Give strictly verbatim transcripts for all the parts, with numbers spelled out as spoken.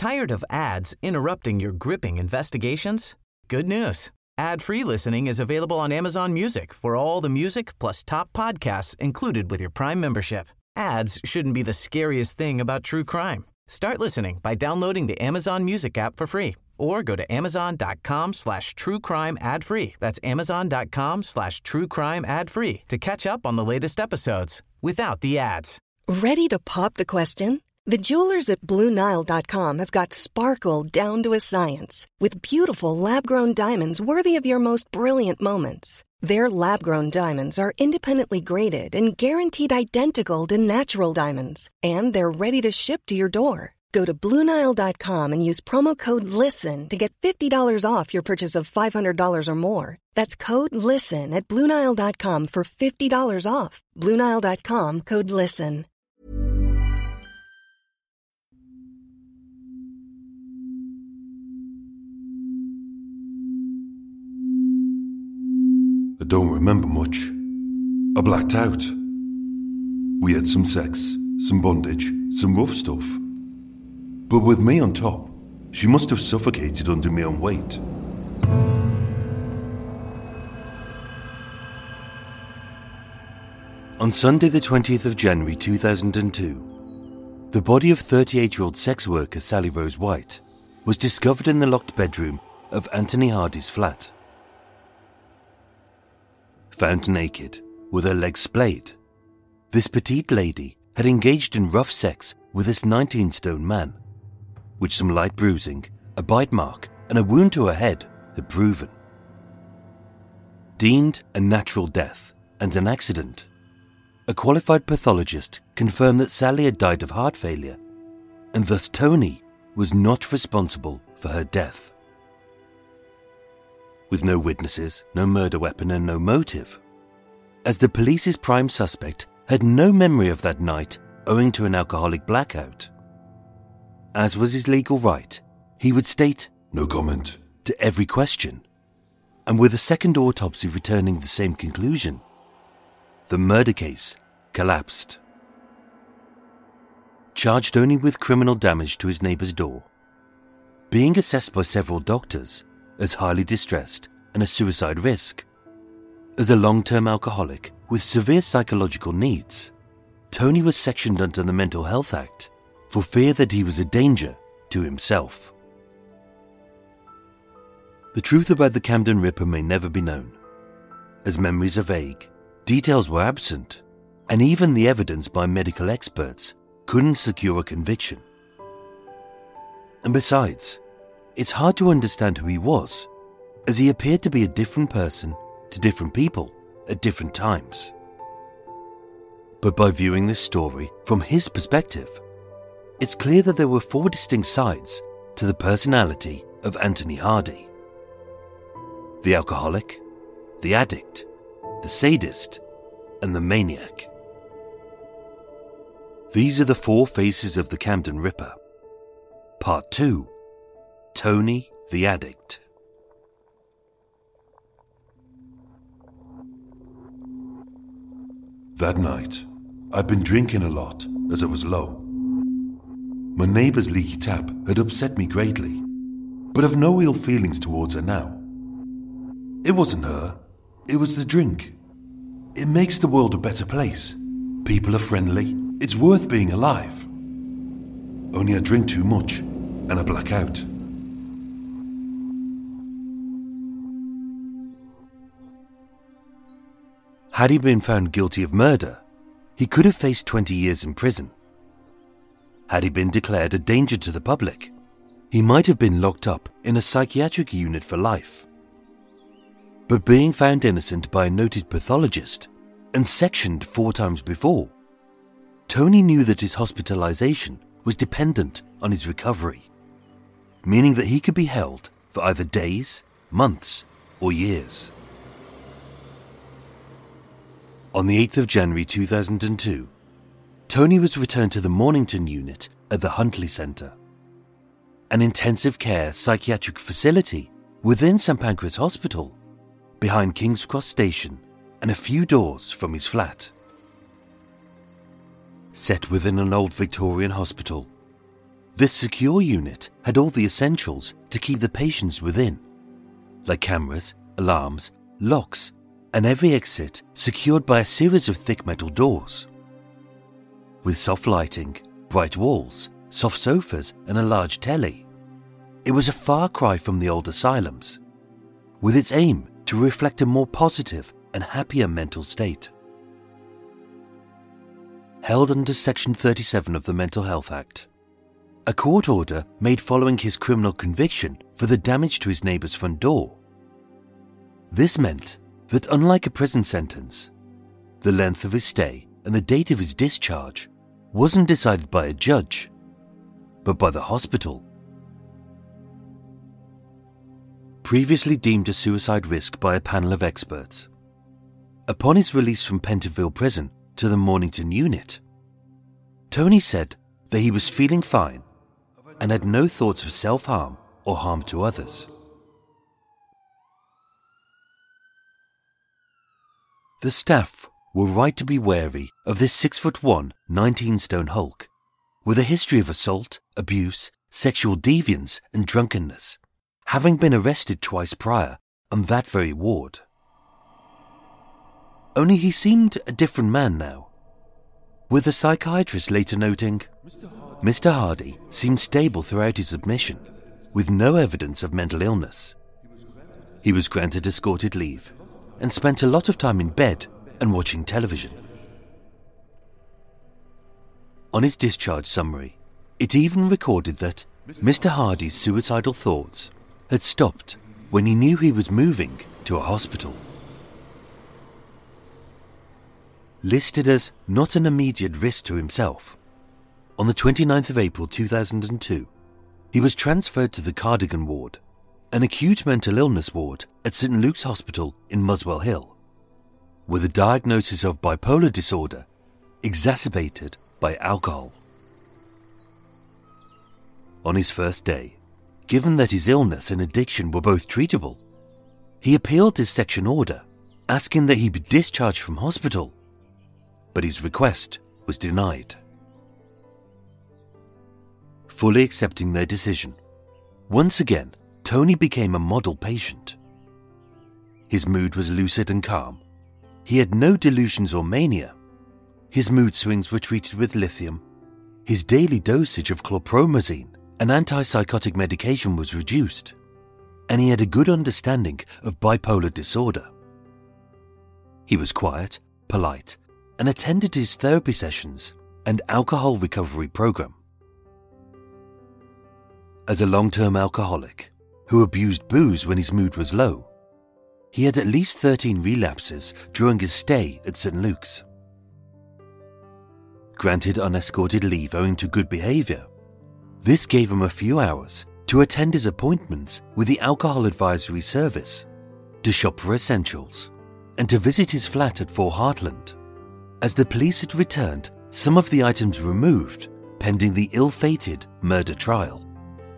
Tired of ads interrupting your gripping investigations? Good news. Ad-free listening is available on Amazon Music for all the music plus top podcasts included with your Prime membership. Ads shouldn't be the scariest thing about true crime. Start listening by downloading the Amazon Music app for free or go to amazon.com slash true crime ad free. That's amazon.com slash true crime ad free to catch up on the latest episodes without the ads. Ready to pop the question? The jewelers at Blue Nile dot com have got sparkle down to a science with beautiful lab-grown diamonds worthy of your most brilliant moments. Their lab-grown diamonds are independently graded and guaranteed identical to natural diamonds, and they're ready to ship to your door. Go to Blue Nile dot com and use promo code LISTEN to get fifty dollars off your purchase of five hundred dollars or more. That's code LISTEN at Blue Nile dot com for fifty dollars off. Blue Nile dot com, code LISTEN. I don't remember much. I blacked out. We had some sex, some bondage, some rough stuff. But with me on top, she must have suffocated under my own weight. On Sunday the twentieth of January two thousand two, the body of thirty-eight-year-old sex worker Sally Rose White was discovered in the locked bedroom of Anthony Hardy's flat. Found naked, with her legs splayed, this petite lady had engaged in rough sex with this nineteen-stone man, which some light bruising, a bite mark, and a wound to her head had proven. Deemed a natural death and an accident, a qualified pathologist confirmed that Sally had died of heart failure, and thus Tony was not responsible for her death. With no witnesses, no murder weapon, and no motive, as the police's prime suspect had no memory of that night owing to an alcoholic blackout. As was his legal right, he would state no comment to every question, and with a second autopsy returning the same conclusion, the murder case collapsed. Charged only with criminal damage to his neighbour's door, being assessed by several doctors as highly distressed and a suicide risk, as a long-term alcoholic with severe psychological needs, Tony was sectioned under the Mental Health Act for fear that he was a danger to himself. The truth about the Camden Ripper may never be known, as memories are vague, details were absent, and even the evidence by medical experts couldn't secure a conviction. And besides, it's hard to understand who he was, as he appeared to be a different person to different people at different times. But by viewing this story from his perspective, it's clear that there were four distinct sides to the personality of Anthony Hardy: the alcoholic, the addict, the sadist, and the maniac. These are the four faces of the Camden Ripper. Part two: Tony the Addict. That night, I'd been drinking a lot as I was low. My neighbour's leaky tap had upset me greatly, but I've no ill feelings towards her now. It wasn't her, it was the drink. It makes the world a better place. People are friendly, it's worth being alive. Only I drink too much and I black out. Had he been found guilty of murder, he could have faced twenty years in prison. Had he been declared a danger to the public, he might have been locked up in a psychiatric unit for life. But being found innocent by a noted pathologist and sectioned four times before, Tony knew that his hospitalization was dependent on his recovery, meaning that he could be held for either days, months, or years. On the eighth of January two thousand two, Tony was returned to the Mornington unit at the Huntley Centre, an intensive care psychiatric facility within St Pancras Hospital, behind King's Cross Station and a few doors from his flat. Set within an old Victorian hospital, This secure unit had all the essentials to keep the patients within, like cameras, alarms, locks, and every exit secured by a series of thick metal doors. With soft lighting, bright walls, soft sofas, and a large telly, it was a far cry from the old asylums, with its aim to reflect a more positive and happier mental state. Held under Section thirty-seven of the Mental Health Act, a court order made following his criminal conviction for the damage to his neighbour's front door. This meant that, unlike a prison sentence, the length of his stay and the date of his discharge wasn't decided by a judge, but by the hospital. Previously deemed a suicide risk by a panel of experts, upon his release from Pentonville Prison to the Mornington unit, Tony said that he was feeling fine and had no thoughts of self-harm or harm to others. The staff were right to be wary of this six foot one, nineteen stone hulk, with a history of assault, abuse, sexual deviance and drunkenness, having been arrested twice prior on that very ward. Only he seemed a different man now, with the psychiatrist later noting, Mister Hardy seemed stable throughout his admission, with no evidence of mental illness. He was granted escorted leave and spent a lot of time in bed and watching television. On his discharge summary, it even recorded that Mister Hardy's suicidal thoughts had stopped when he knew he was moving to a hospital. Listed as not an immediate risk to himself, on the twenty-ninth of April two thousand two, he was transferred to the Cardigan ward, an acute mental illness ward at Saint Luke's Hospital in Muswell Hill, with a diagnosis of bipolar disorder exacerbated by alcohol. On his first day, given that his illness and addiction were both treatable, he appealed his section order, asking that he be discharged from hospital, but his request was denied. Fully accepting their decision, once again, Tony became a model patient. His mood was lucid and calm. He had no delusions or mania. His mood swings were treated with lithium. His daily dosage of chlorpromazine, an antipsychotic medication, was reduced, and he had a good understanding of bipolar disorder. He was quiet, polite, and attended his therapy sessions and alcohol recovery program. As a long-term alcoholic who abused booze when his mood was low, he had at least thirteen relapses during his stay at Saint Luke's. Granted unescorted leave owing to good behaviour, this gave him a few hours to attend his appointments with the Alcohol Advisory Service, to shop for essentials, and to visit his flat at Fort Hartland, as the police had returned some of the items removed pending the ill-fated murder trial.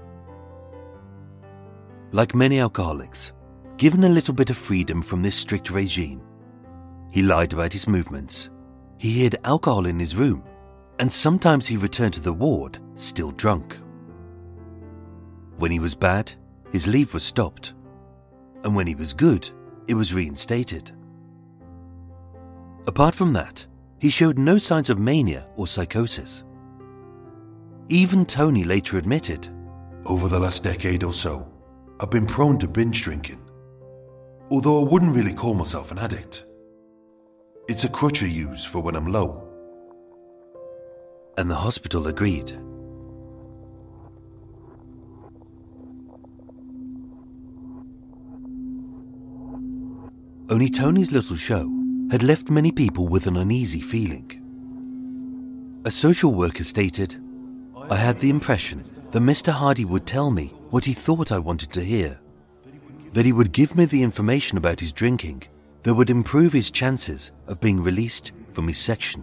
Like many alcoholics, given a little bit of freedom from this strict regime, he lied about his movements. He hid alcohol in his room, and sometimes he returned to the ward still drunk. When he was bad, his leave was stopped, and when he was good, it was reinstated. Apart from that, he showed no signs of mania or psychosis. Even Tony later admitted, Over the last decade or so, I've been prone to binge drinking, although I wouldn't really call myself an addict. It's a crutch I use for when I'm low. And the hospital agreed. Only Tony's little show had left many people with an uneasy feeling. A social worker stated, I had the impression that Mister Hardy would tell me what he thought I wanted to hear, that he would give me the information about his drinking that would improve his chances of being released from his section.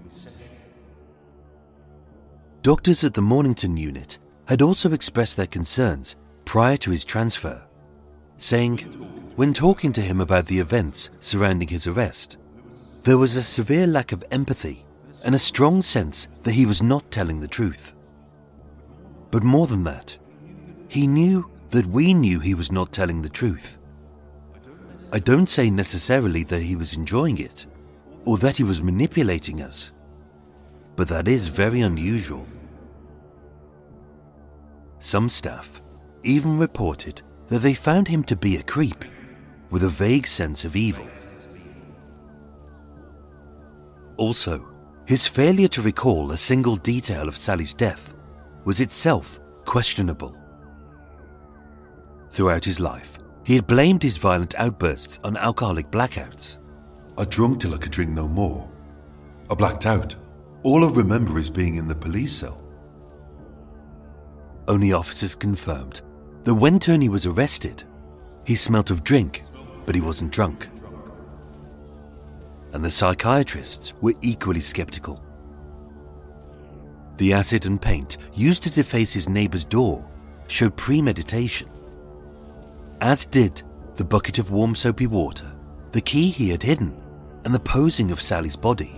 Doctors at the Mornington unit had also expressed their concerns prior to his transfer, saying, when talking to him about the events surrounding his arrest, there was a severe lack of empathy and a strong sense that he was not telling the truth. But more than that, he knew that we knew he was not telling the truth. I don't say necessarily that he was enjoying it, or that he was manipulating us, but that is very unusual. Some staff even reported that they found him to be a creep with a vague sense of evil. Also, his failure to recall a single detail of Sally's death was itself questionable. Throughout his life, he had blamed his violent outbursts on alcoholic blackouts. I drunk till I could drink no more. I blacked out. All I remember is being in the police cell. Only officers confirmed that when Tony was arrested, he smelt of drink, but he wasn't drunk. And the psychiatrists were equally skeptical. The acid and paint used to deface his neighbour's door showed premeditation, as did the bucket of warm soapy water, the key he had hidden, and the posing of Sally's body.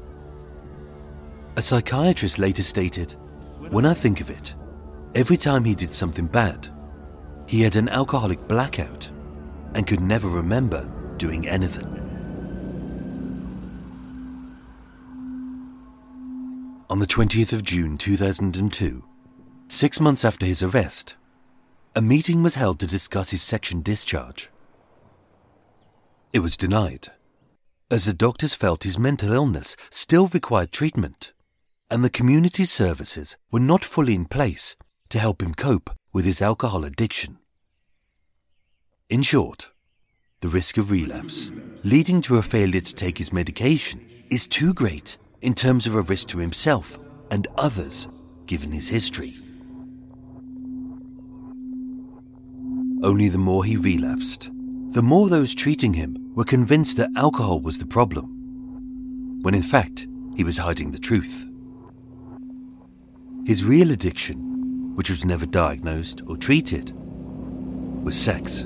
A psychiatrist later stated, "When I think of it, every time he did something bad, he had an alcoholic blackout and could never remember doing anything." On the twentieth of June two thousand two, six months after his arrest, a meeting was held to discuss his section discharge. It was denied, as the doctors felt his mental illness still required treatment, and the community services were not fully in place to help him cope with his alcohol addiction. In short, the risk of relapse, leading to a failure to take his medication, is too great in terms of a risk to himself and others, given his history. Only the more he relapsed, the more those treating him were convinced that alcohol was the problem, when in fact he was hiding the truth. His real addiction, which was never diagnosed or treated, was sex.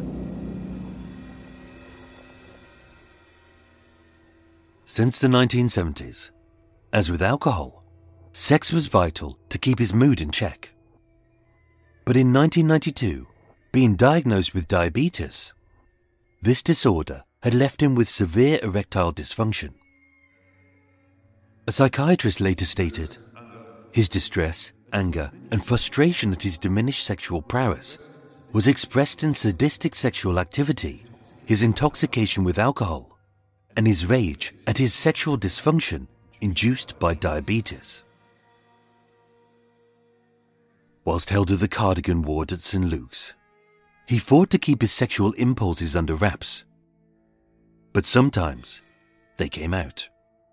Since the nineteen seventies, as with alcohol, sex was vital to keep his mood in check. But in nineteen ninety-two, being diagnosed with diabetes, this disorder had left him with severe erectile dysfunction. A psychiatrist later stated, his distress, anger, and frustration at his diminished sexual prowess was expressed in sadistic sexual activity, his intoxication with alcohol, and his rage at his sexual dysfunction induced by diabetes. Whilst held at the Cardigan ward at Saint Luke's, he fought to keep his sexual impulses under wraps, but sometimes they came out.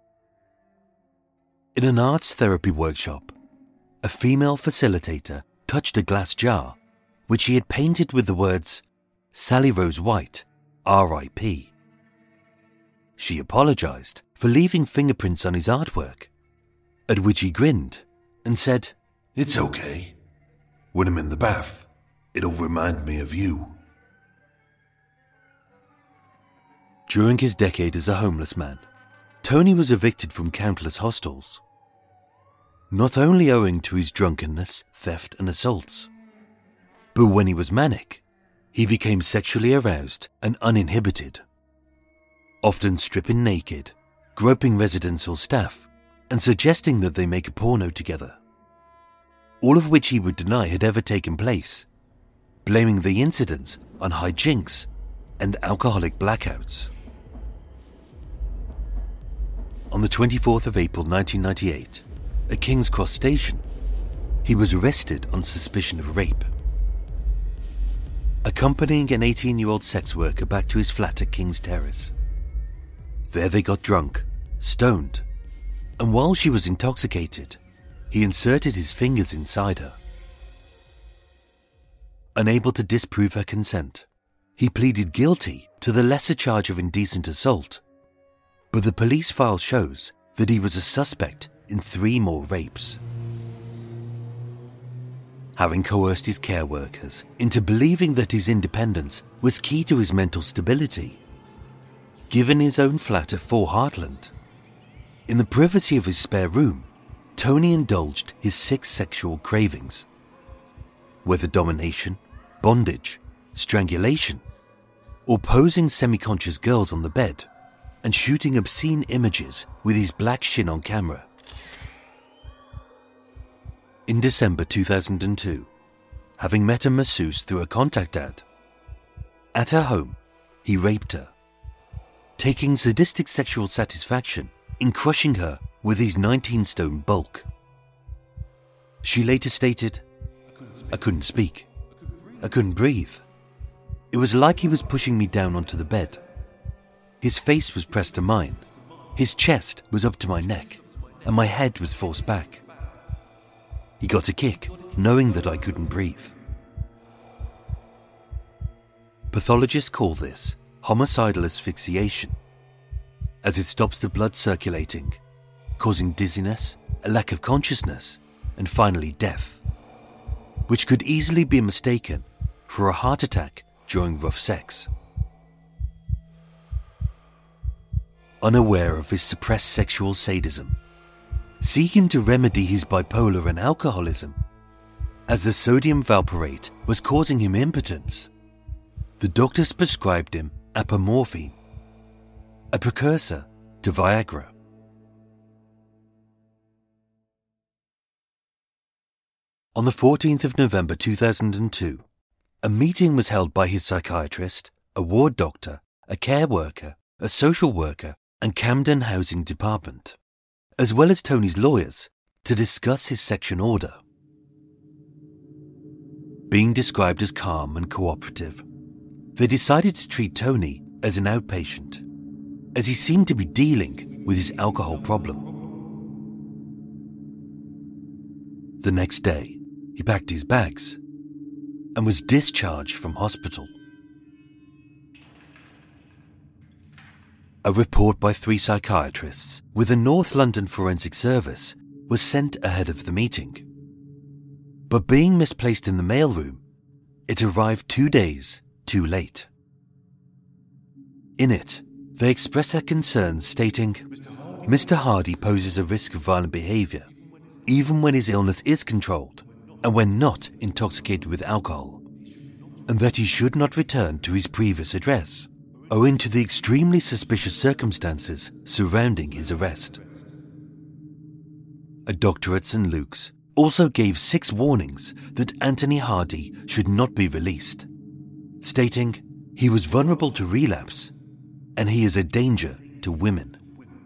In an arts therapy workshop, a female facilitator touched a glass jar which he had painted with the words, "Sally Rose White, R I P She apologised for leaving fingerprints on his artwork, at which he grinned and said, "It's okay. When I'm in the bath, it'll remind me of you." During his decade as a homeless man, Tony was evicted from countless hostels, not only owing to his drunkenness, theft and assaults, but when he was manic, he became sexually aroused and uninhibited, often stripping naked, groping residents or staff, and suggesting that they make a porno together, all of which he would deny had ever taken place, blaming the incidents on hijinks and alcoholic blackouts. On the twenty-fourth of April nineteen ninety-eight, at King's Cross Station, he was arrested on suspicion of rape. Accompanying an eighteen-year-old sex worker back to his flat at King's Terrace. There they got drunk, stoned, and while she was intoxicated, he inserted his fingers inside her. Unable to disprove her consent, he pleaded guilty to the lesser charge of indecent assault, but the police file shows that he was a suspect in three more rapes. Having coerced his care workers into believing that his independence was key to his mental stability, given his own flat at Four Hartland, in the privacy of his spare room, Tony indulged his six sexual cravings, whether domination, bondage, strangulation, or posing semi-conscious girls on the bed and shooting obscene images with his black shin on camera. In December two thousand two, having met a masseuse through a contact ad, at her home, he raped her, taking sadistic sexual satisfaction in crushing her with his nineteen-stone bulk. She later stated, "I couldn't speak. I couldn't breathe. It was like he was pushing me down onto the bed. His face was pressed to mine, his chest was up to my neck, and my head was forced back. He got a kick, knowing that I couldn't breathe." Pathologists call this homicidal asphyxiation, as it stops the blood circulating, causing dizziness, a lack of consciousness, and finally death, which could easily be mistaken for a heart attack during rough sex. Unaware of his suppressed sexual sadism, seeking to remedy his bipolar and alcoholism, as the sodium valproate was causing him impotence, the doctors prescribed him apomorphine, a precursor to Viagra. On the fourteenth of November two thousand two, a meeting was held by his psychiatrist, a ward doctor, a care worker, a social worker, and Camden Housing Department, as well as Tony's lawyers, to discuss his section order. Being described as calm and cooperative, they decided to treat Tony as an outpatient, as he seemed to be dealing with his alcohol problem. The next day, he packed his bags and was discharged from hospital. A report by three psychiatrists with the North London Forensic Service was sent ahead of the meeting. But being misplaced in the mailroom, it arrived two days too late. In it, they express their concerns stating, "Mister Hardy poses a risk of violent behaviour, even when his illness is controlled and when not intoxicated with alcohol, and that he should not return to his previous address, owing to the extremely suspicious circumstances surrounding his arrest." A doctor at Saint Luke's also gave six warnings that Anthony Hardy should not be released, stating he was vulnerable to relapse and he is a danger to women.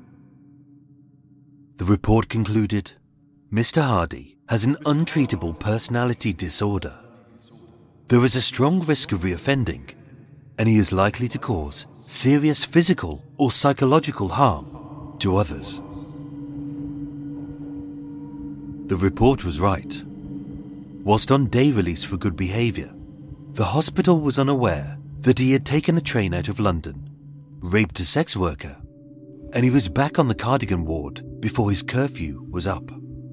The report concluded, Mister Hardy has an untreatable personality disorder. There is a strong risk of reoffending, and he is likely to cause serious physical or psychological harm to others. The report was right. Whilst on day release for good behaviour, the hospital was unaware that he had taken a train out of London, raped a sex worker, and he was back on the Cardigan ward before his curfew was up.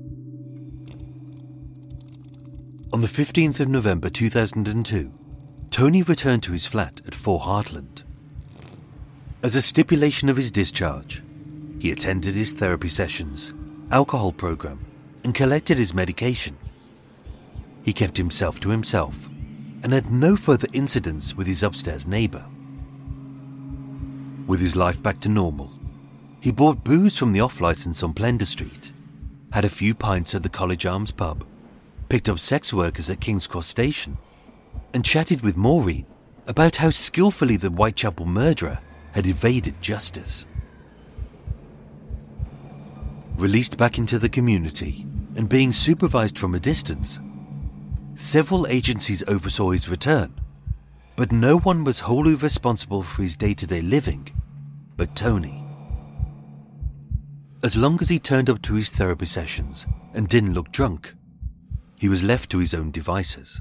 On the fifteenth of November two thousand two, Tony returned to his flat at Four Hartland. As a stipulation of his discharge, he attended his therapy sessions, alcohol program, and collected his medication. He kept himself to himself and had no further incidents with his upstairs neighbour. With his life back to normal, he bought booze from the off-licence on Plender Street, had a few pints at the College Arms pub, picked up sex workers at King's Cross Station, and chatted with Maureen about how skillfully the Whitechapel murderer had evaded justice. Released back into the community and being supervised from a distance, several agencies oversaw his return, but no one was wholly responsible for his day-to-day living but Tony. As long as he turned up to his therapy sessions and didn't look drunk, he was left to his own devices.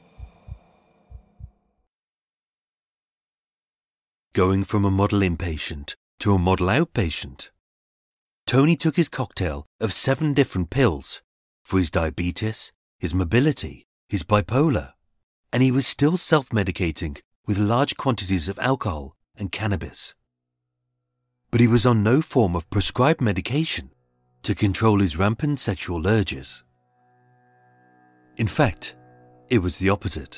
Going from a model inpatient to a model outpatient, Tony took his cocktail of seven different pills for his diabetes, his mobility, his bipolar, and he was still self-medicating with large quantities of alcohol and cannabis. But he was on no form of prescribed medication to control his rampant sexual urges. In fact, it was the opposite.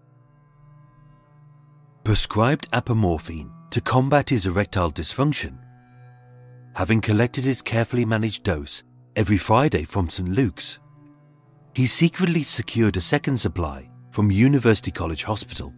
Prescribed apomorphine to combat his erectile dysfunction, having collected his carefully managed dose every Friday from Saint Luke's, he secretly secured a second supply from University College Hospital.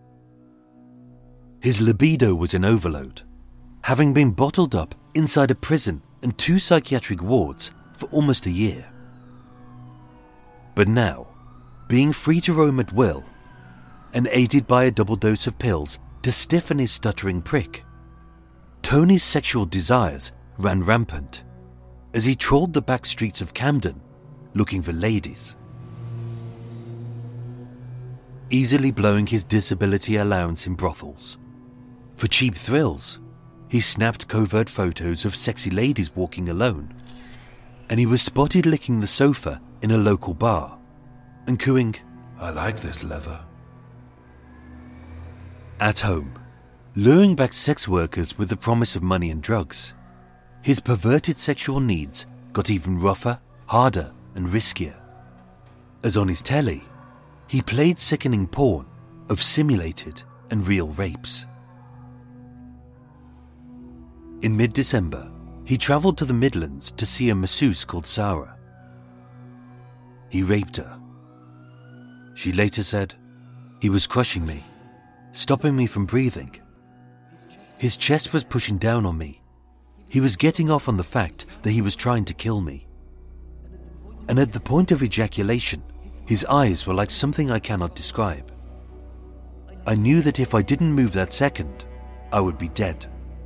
His libido was in overload, having been bottled up inside a prison and two psychiatric wards for almost a year. But now, being free to roam at will, and aided by a double dose of pills to stiffen his stuttering prick, Tony's sexual desires ran rampant as he trawled the back streets of Camden looking for ladies. Easily blowing his disability allowance in brothels. For cheap thrills, he snapped covert photos of sexy ladies walking alone, and he was spotted licking the sofa in a local bar and cooing, "I like this leather." At home, luring back sex workers with the promise of money and drugs, his perverted sexual needs got even rougher, harder, and riskier. As on his telly, he played sickening porn of simulated and real rapes. In mid-December, he travelled to the Midlands to see a masseuse called Sarah. He raped her. She later said, "He was crushing me, stopping me from breathing. His chest was pushing down on me. He was getting off on the fact that he was trying to kill me. And at the point of ejaculation, his eyes were like something I cannot describe. I knew that if I didn't move that second, I would be dead."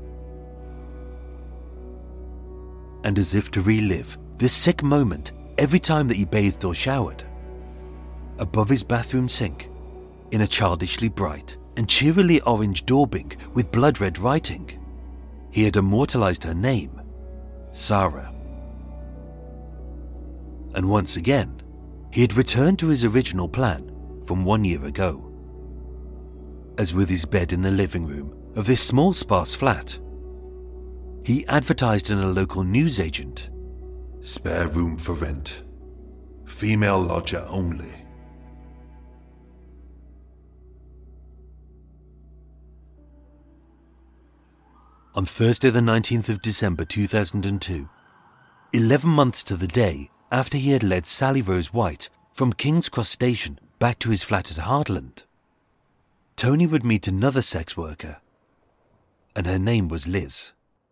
And as if to relive this sick moment every time that he bathed or showered, above his bathroom sink, in a childishly bright and cheerily orange daubing with blood-red writing, he had immortalized her name, Sarah. And once again, he had returned to his original plan from one year ago. As with his bed in the living room of this small sparse flat, he advertised in a local newsagent, "Spare room for rent. Female lodger only." On Thursday the nineteenth of December two thousand two, eleven months to the day after he had led Sally Rose White from King's Cross Station back to his flat at Hartland, Tony would meet another sex worker, and her name was Liz.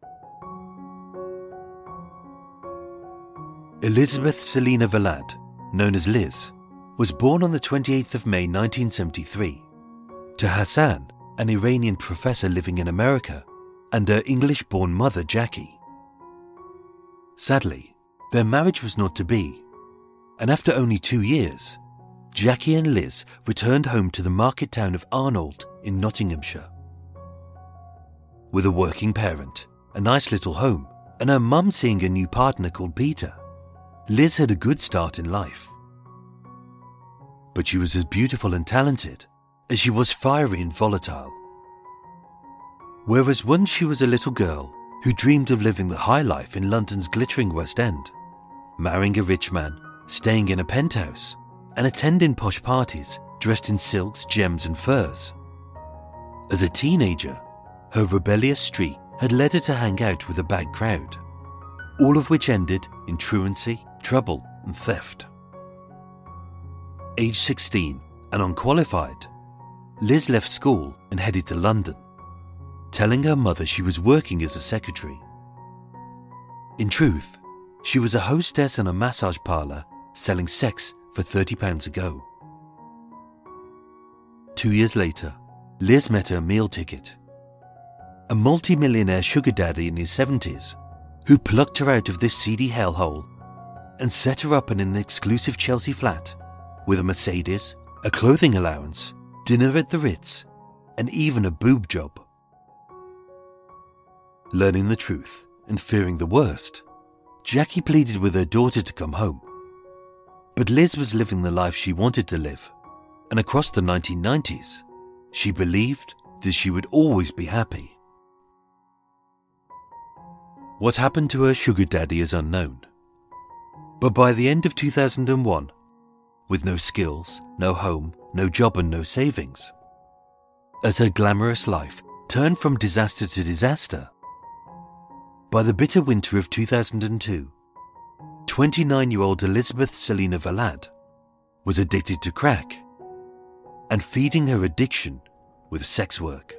Elizabeth Selina Valad, known as Liz, was born on the twenty-eighth of May nineteen seventy-three to Hassan, an Iranian professor living in America, and her English-born mother Jackie. Sadly, their marriage was not to be, and after only two years, Jackie and Liz returned home to the market town of Arnold in Nottinghamshire. With a working parent, a nice little home, and her mum seeing a new partner called Peter, Liz had a good start in life. But she was as beautiful and talented as she was fiery and volatile. Whereas once she was a little girl who dreamed of living the high life in London's glittering West End, marrying a rich man, staying in a penthouse, and attending posh parties dressed in silks, gems and furs. As a teenager, her rebellious streak had led her to hang out with a bad crowd, all of which ended in truancy, trouble and theft. Age sixteen and unqualified, Liz left school and headed to London, telling her mother she was working as a secretary. In truth, she was a hostess in a massage parlour selling sex for thirty pounds a go. Two years later, Liz met her meal ticket. A multi-millionaire sugar daddy in his seventies who plucked her out of this seedy hellhole and set her up in an exclusive Chelsea flat with a Mercedes, a clothing allowance, dinner at the Ritz, and even a boob job. Learning the truth and fearing the worst, Jackie pleaded with her daughter to come home. But Liz was living the life she wanted to live, and across the nineteen nineties, she believed that she would always be happy. What happened to her sugar daddy is unknown. But by the end of two thousand one, with no skills, no home, no job and no savings. As her glamorous life turned from disaster to disaster, by the bitter winter of two thousand two, twenty-nine-year-old Elizabeth Selina Valad was addicted to crack and feeding her addiction with sex work.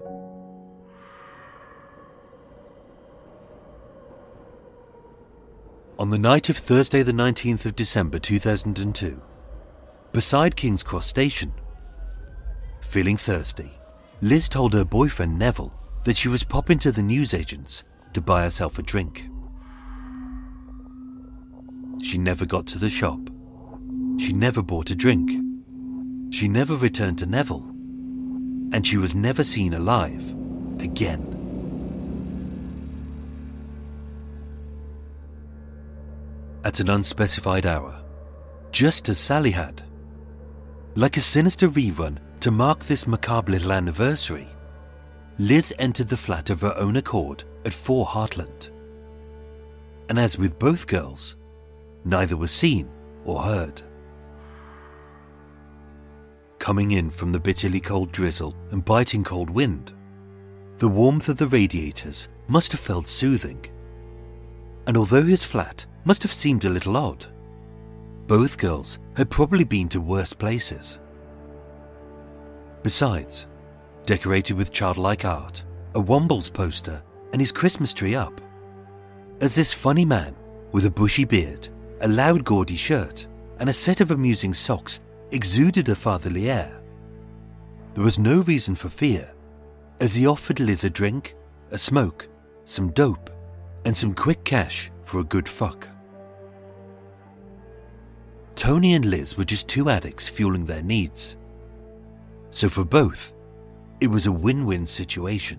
On the night of Thursday the nineteenth of December two thousand two, beside King's Cross Station, feeling thirsty, Liz told her boyfriend Neville that she was popping to the newsagents to buy herself a drink. She never got to the shop. She never bought a drink. She never returned to Neville. And she was never seen alive again. At an unspecified hour, just as Sally had, like a sinister rerun to mark this macabre little anniversary, Liz entered the flat of her own accord at four Heartland. And as with both girls, neither was seen or heard. Coming in from the bitterly cold drizzle and biting cold wind, the warmth of the radiators must have felt soothing. And although his flat must have seemed a little odd, both girls had probably been to worse places. Besides, decorated with childlike art, a Wombles poster, and his Christmas tree up, as this funny man with a bushy beard, a loud gaudy shirt, and a set of amusing socks exuded a fatherly air, there was no reason for fear, as he offered Liz a drink, a smoke, some dope, and some quick cash for a good fuck. Tony and Liz were just two addicts fueling their needs. So for both, it was a win-win situation.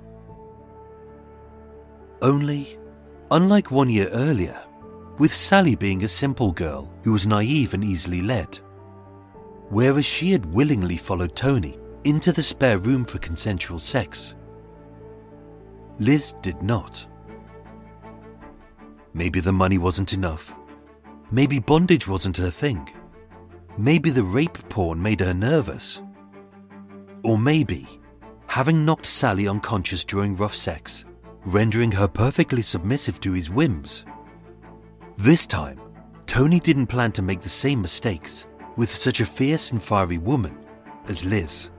Only, unlike one year earlier, with Sally being a simple girl who was naive and easily led, whereas she had willingly followed Tony into the spare room for consensual sex, Liz did not. Maybe the money wasn't enough. Maybe bondage wasn't her thing. Maybe the rape porn made her nervous. Or maybe, having knocked Sally unconscious during rough sex, rendering her perfectly submissive to his whims. This time, Tony didn't plan to make the same mistakes with such a fierce and fiery woman as Liz.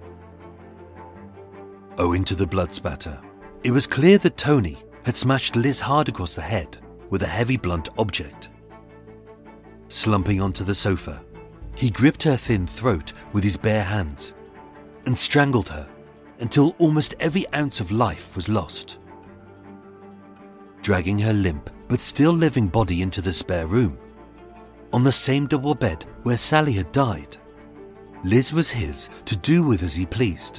Owing to the blood spatter, it was clear that Tony had smashed Liz hard across the head with a heavy blunt object. Slumping onto the sofa, he gripped her thin throat with his bare hands and strangled her until almost every ounce of life was lost. Dragging her limp but still living body into the spare room, on the same double bed where Sally had died, Liz was his to do with as he pleased.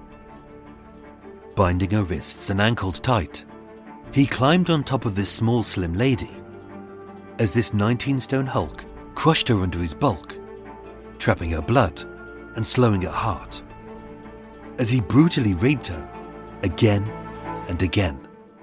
Binding her wrists and ankles tight, he climbed on top of this small slim lady as this nineteen-stone hulk crushed her under his bulk, trapping her blood and slowing her heart, as he brutally raped her again and again.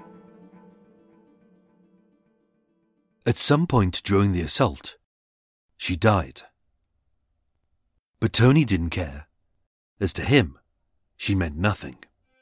At some point during the assault, she died. But Tony didn't care, as to him, she meant nothing.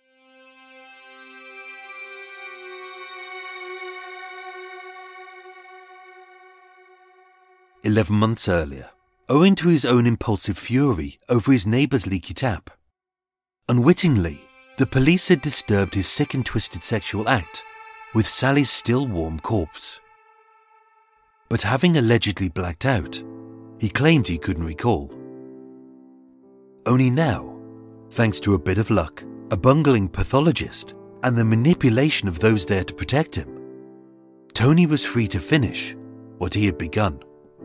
Eleven months earlier, owing to his own impulsive fury over his neighbour's leaky tap, unwittingly, the police had disturbed his sick and twisted sexual act with Sally's still warm corpse. But having allegedly blacked out, he claimed he couldn't recall. Only now, thanks to a bit of luck, a bungling pathologist, and the manipulation of those there to protect him, Tony was free to finish what he had begun.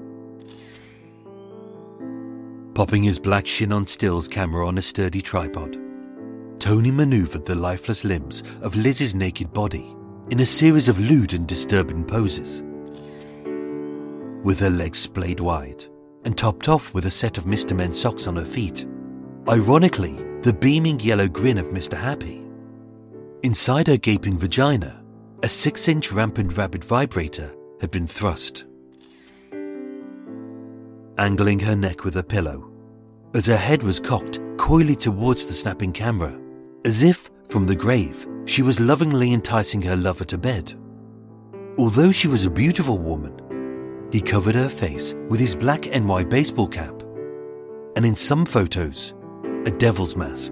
Popping his black Shin-on-Stills camera on a sturdy tripod, Tony manoeuvred the lifeless limbs of Liz's naked body in a series of lewd and disturbing poses. With her legs splayed wide and topped off with a set of Mister Men socks on her feet, ironically the beaming yellow grin of Mister Happy. Inside her gaping vagina, a six-inch rampant rabbit vibrator had been thrust. angling her neck with a pillow, as her head was cocked coyly towards the snapping camera, as if, from the grave, she was lovingly enticing her lover to bed. Although she was a beautiful woman, he covered her face with his black N Y baseball cap, and in some photos, a devil's mask.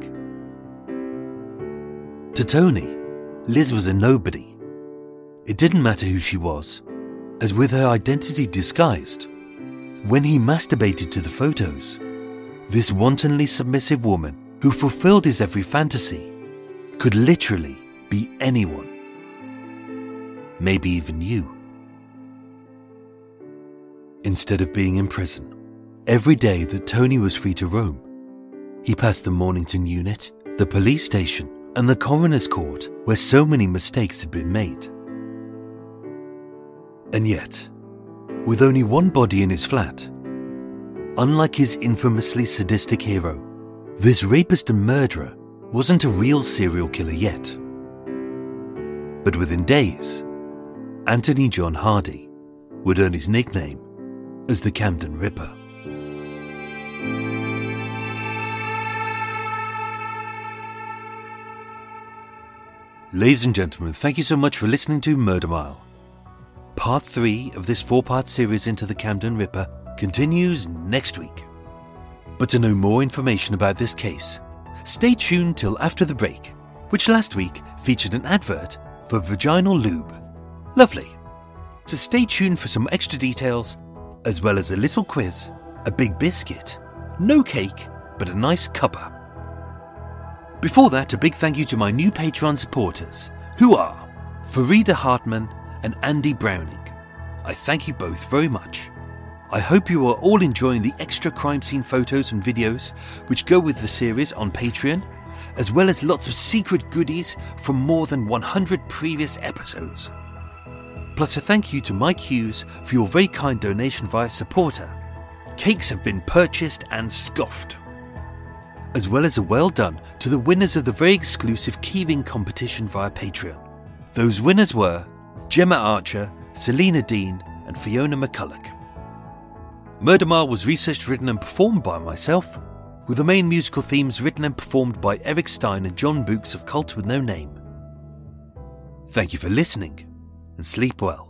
To Tony, Liz was a nobody. It didn't matter who she was, as with her identity disguised, when he masturbated to the photos, this wantonly submissive woman who fulfilled his every fantasy could literally be anyone. Maybe even you. Instead of being in prison, every day that Tony was free to roam, he passed the Mornington unit, the police station, and the coroner's court where so many mistakes had been made. And yet, with only one body in his flat, unlike his infamously sadistic hero, this rapist and murderer wasn't a real serial killer yet. But within days, Anthony John Hardy would earn his nickname as the Camden Ripper. Ladies and gentlemen, thank you so much for listening to Murder Mile. Part three of this four-part series into the Camden Ripper continues next week. But to know more information about this case, stay tuned till after the break, which last week featured an advert for vaginal lube. Lovely. So stay tuned for some extra details, as well as a little quiz, a big biscuit, no cake, but a nice cuppa. Before that, a big thank you to my new Patreon supporters, who are Farida Hartman and Andy Browning. I thank you both very much. I hope you are all enjoying the extra crime scene photos and videos which go with the series on Patreon, as well as lots of secret goodies from more than one hundred previous episodes. Plus a thank you to Mike Hughes for your very kind donation via Supporter. Cakes have been purchased and scoffed. As well as a well done to the winners of the very exclusive Keyring competition via Patreon. Those winners were Gemma Archer, Selena Dean and Fiona McCulloch. Murder Mile was researched, written and performed by myself, with the main musical themes written and performed by Eric Stein and John Books of Cult with No Name. Thank you for listening, and sleep well.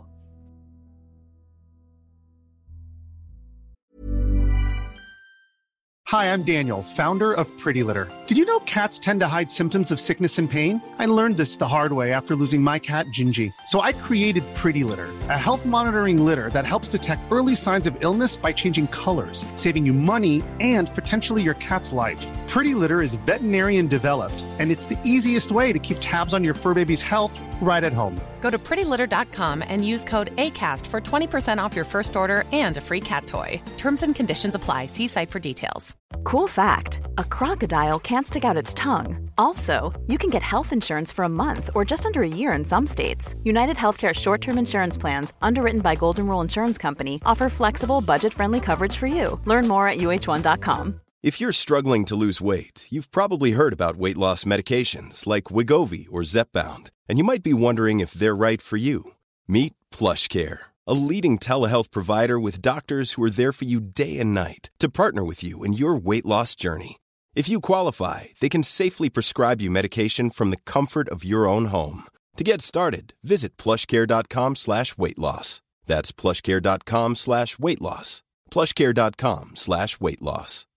Hi, I'm Daniel, founder of Pretty Litter. Did you know cats tend to hide symptoms of sickness and pain? I learned this the hard way after losing my cat, Gingy. So I created Pretty Litter, a health monitoring litter that helps detect early signs of illness by changing colors, saving you money and potentially your cat's life. Pretty Litter is veterinarian developed, and it's the easiest way to keep tabs on your fur baby's health right at home. Go to pretty litter dot com and use code ACAST for twenty percent off your first order and a free cat toy. Terms and conditions apply. See site for details. Cool fact, a crocodile can't stick out its tongue. Also, you can get health insurance for a month or just under a year in some states. United Healthcare short-term insurance plans, underwritten by Golden Rule Insurance Company, offer flexible, budget-friendly coverage for you. Learn more at U H one dot com. If you're struggling to lose weight, you've probably heard about weight loss medications like Wegovy or Zepbound, and you might be wondering if they're right for you. Meet PlushCare, a leading telehealth provider with doctors who are there for you day and night to partner with you in your weight loss journey. If you qualify, they can safely prescribe you medication from the comfort of your own home. To get started, visit plushcare.com slash weight loss. That's plushcare.com slash weight loss. plushcare.com slash weight loss.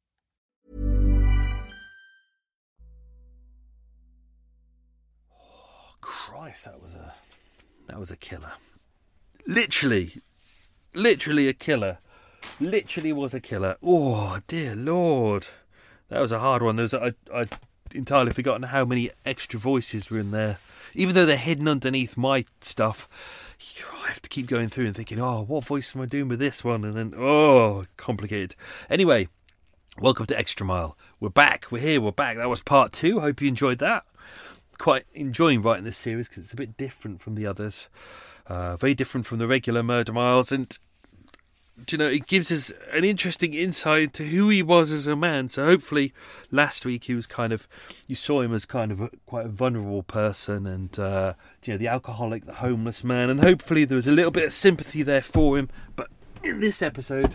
Christ, that was a that was a killer. Literally, literally a killer. Literally was a killer. Oh dear Lord, that was a hard one. There was a, I I'd entirely forgotten how many extra voices were in there. Even though they're hidden underneath my stuff, I have to keep going through and thinking, oh, what voice am I doing with this one? And then, oh, complicated. Anyway, welcome to Extra Mile. We're back. We're here. We're back. That was part two. Hope you enjoyed that. Quite enjoying writing this series because it's a bit different from the others. Uh, very different from the regular Murder Miles. And, you know, it gives us an interesting insight into who he was as a man. So hopefully last week he was kind of, you saw him as kind of a, quite a vulnerable person and, uh, you know, the alcoholic, the homeless man. And hopefully there was a little bit of sympathy there for him. But in this episode,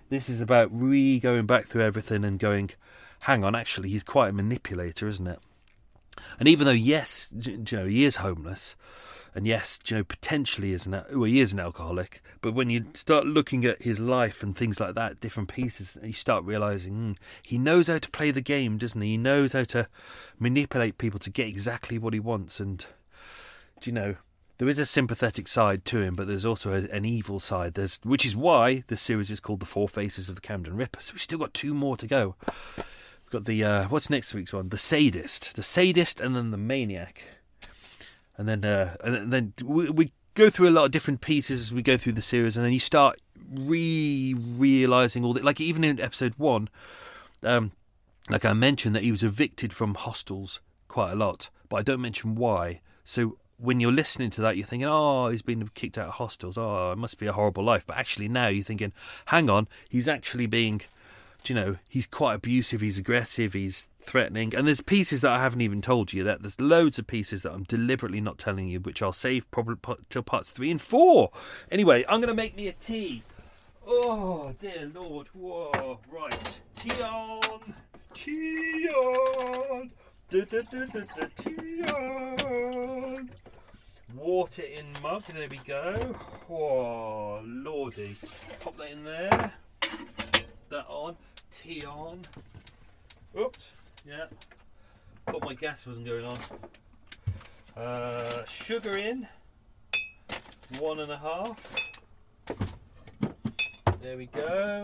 This is about re-going back through everything and going, hang on, actually, he's quite a manipulator, isn't it? And even though, yes, you know, he is homeless, and yes, you know, potentially is an, well, he is an alcoholic, but when you start looking at his life and things like that, different pieces, you start realising mm, he knows how to play the game, doesn't he? He knows how to manipulate people to get exactly what he wants. And, you know, there is a sympathetic side to him, but there's also a, an evil side, There's, which is why the series is called The Four Faces of the Camden Ripper. So we've still got two more to go. We've got the, uh, what's next week's one? The Sadist. The Sadist and then the Maniac. And then, uh, and then we, we go through a lot of different pieces as we go through the series, and then you start re-realising all that. Like even in episode one, um, like I mentioned that he was evicted from hostels quite a lot, but I don't mention why. So when you're listening to that, you're thinking, oh, he's been kicked out of hostels. Oh, it must be a horrible life. But actually now you're thinking, hang on, he's actually being... you know, he's quite abusive, he's aggressive, he's threatening. And there's pieces that I haven't even told you that. There's loads of pieces that I'm deliberately not telling you, which I'll save probably till parts three and four. Anyway, I'm going to make me a tea. Oh, dear Lord. Whoa, right. Tea on. Tea on. Da, da, da, da, da, tea on. Water in mug. There we go. Oh, lordy. Pop that in there. That on. Tea on. Oops. Yeah. Thought my gas wasn't going on. Uh, sugar in. One and a half. There we go.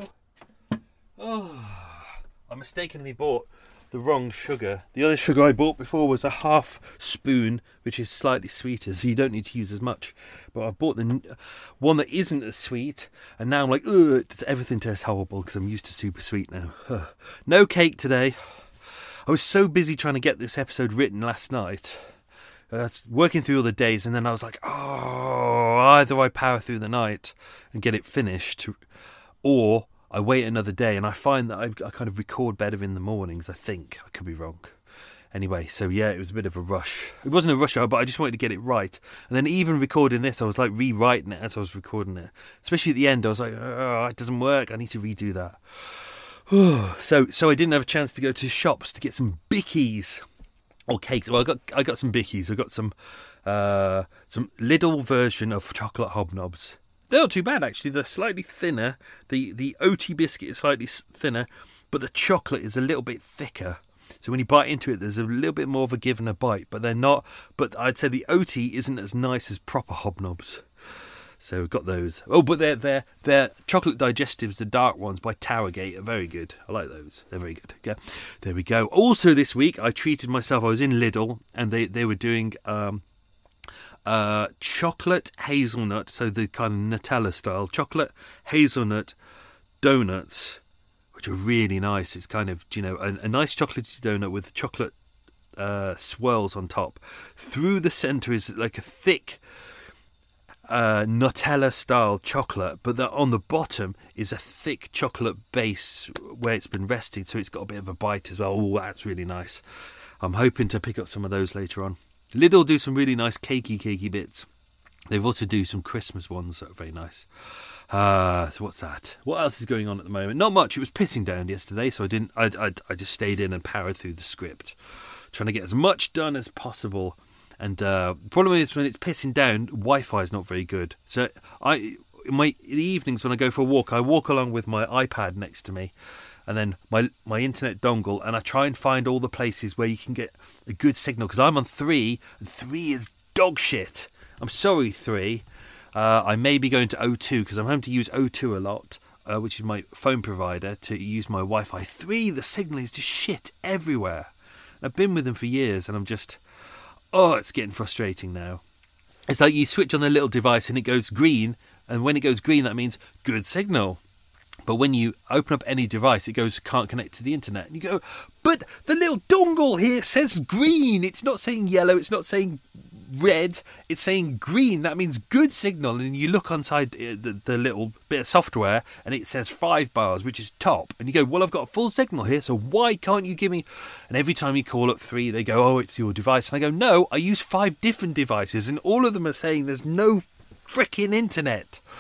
Oh, I mistakenly bought the wrong sugar. The other sugar I bought before was a half spoon, which is slightly sweeter, so you don't need to use as much. But I bought the one that isn't as sweet, and now I'm like, ugh, everything tastes horrible because I'm used to super sweet now. Ugh. No cake today. I was so busy trying to get this episode written last night. I was working through all the days, and then I was like, oh, either I power through the night and get it finished, or I wait another day, and I find that I, I kind of record better in the mornings, I think. I could be wrong. Anyway, so yeah, it was a bit of a rush. It wasn't a rush hour, but I just wanted to get it right. And then even recording this, I was like rewriting it as I was recording it. Especially at the end, I was like, oh, it doesn't work. I need to redo that. so so I didn't have a chance to go to shops to get some bickies or cakes. Well, I got I got some bickies. I got some uh, some Lidl version of chocolate hobnobs. They're not too bad, actually. They're slightly thinner. The the O T biscuit is slightly thinner, but the chocolate is a little bit thicker. So when you bite into it, there's a little bit more of a give and a bite, but they're not. But I'd say the O T isn't as nice as proper hobnobs. So we've got those. Oh, but they're they're they're chocolate digestives, the dark ones by Towergate, are very good. I like those. They're very good. Yeah, there we go. Also this week, I treated myself. I was in Lidl, and they they were doing um, uh, chocolate hazelnut, so the kind of Nutella style chocolate hazelnut donuts, which are really nice. It's kind of, you know, a, a nice chocolatey donut with chocolate uh, swirls on top. Through the centre is like a thick uh, Nutella-style chocolate, but the, on the bottom is a thick chocolate base where it's been resting, so it's got a bit of a bite as well. Oh, that's really nice. I'm hoping to pick up some of those later on. Lidl do some really nice cakey, cakey bits. They've also do some Christmas ones that are very nice. Uh, so what's that? What else is going on at the moment? Not much. It was pissing down yesterday, so I didn't. I, I, I just stayed in and powered through the script, trying to get as much done as possible. And uh, the problem is when it's pissing down, Wi-Fi is not very good. So I, in my in the evenings when I go for a walk, I walk along with my iPad next to me, and then my my internet dongle, and I try and find all the places where you can get a good signal, because I'm on three, and three is dog shit. I'm sorry, three. Uh, I may be going to O two because I'm having to use O two a lot, uh, which is my phone provider, to use my Wi-Fi. Three, the signal is just shit everywhere. I've been with them for years, and I'm just, oh, it's getting frustrating now. It's like you switch on the little device and it goes green, and when it goes green, that means good signal. But when you open up any device, it goes, can't connect to the internet. And you go, but the little dongle here says green. It's not saying yellow. It's not saying red. It's saying green. That means good signal. And you look inside the, the little bit of software, and it says five bars, which is top. And you go, well, I've got a full signal here, so why can't you give me... And every time you call up three, they go, oh, it's your device. And I go, no, I use five different devices, and all of them are saying there's no frickin' internet.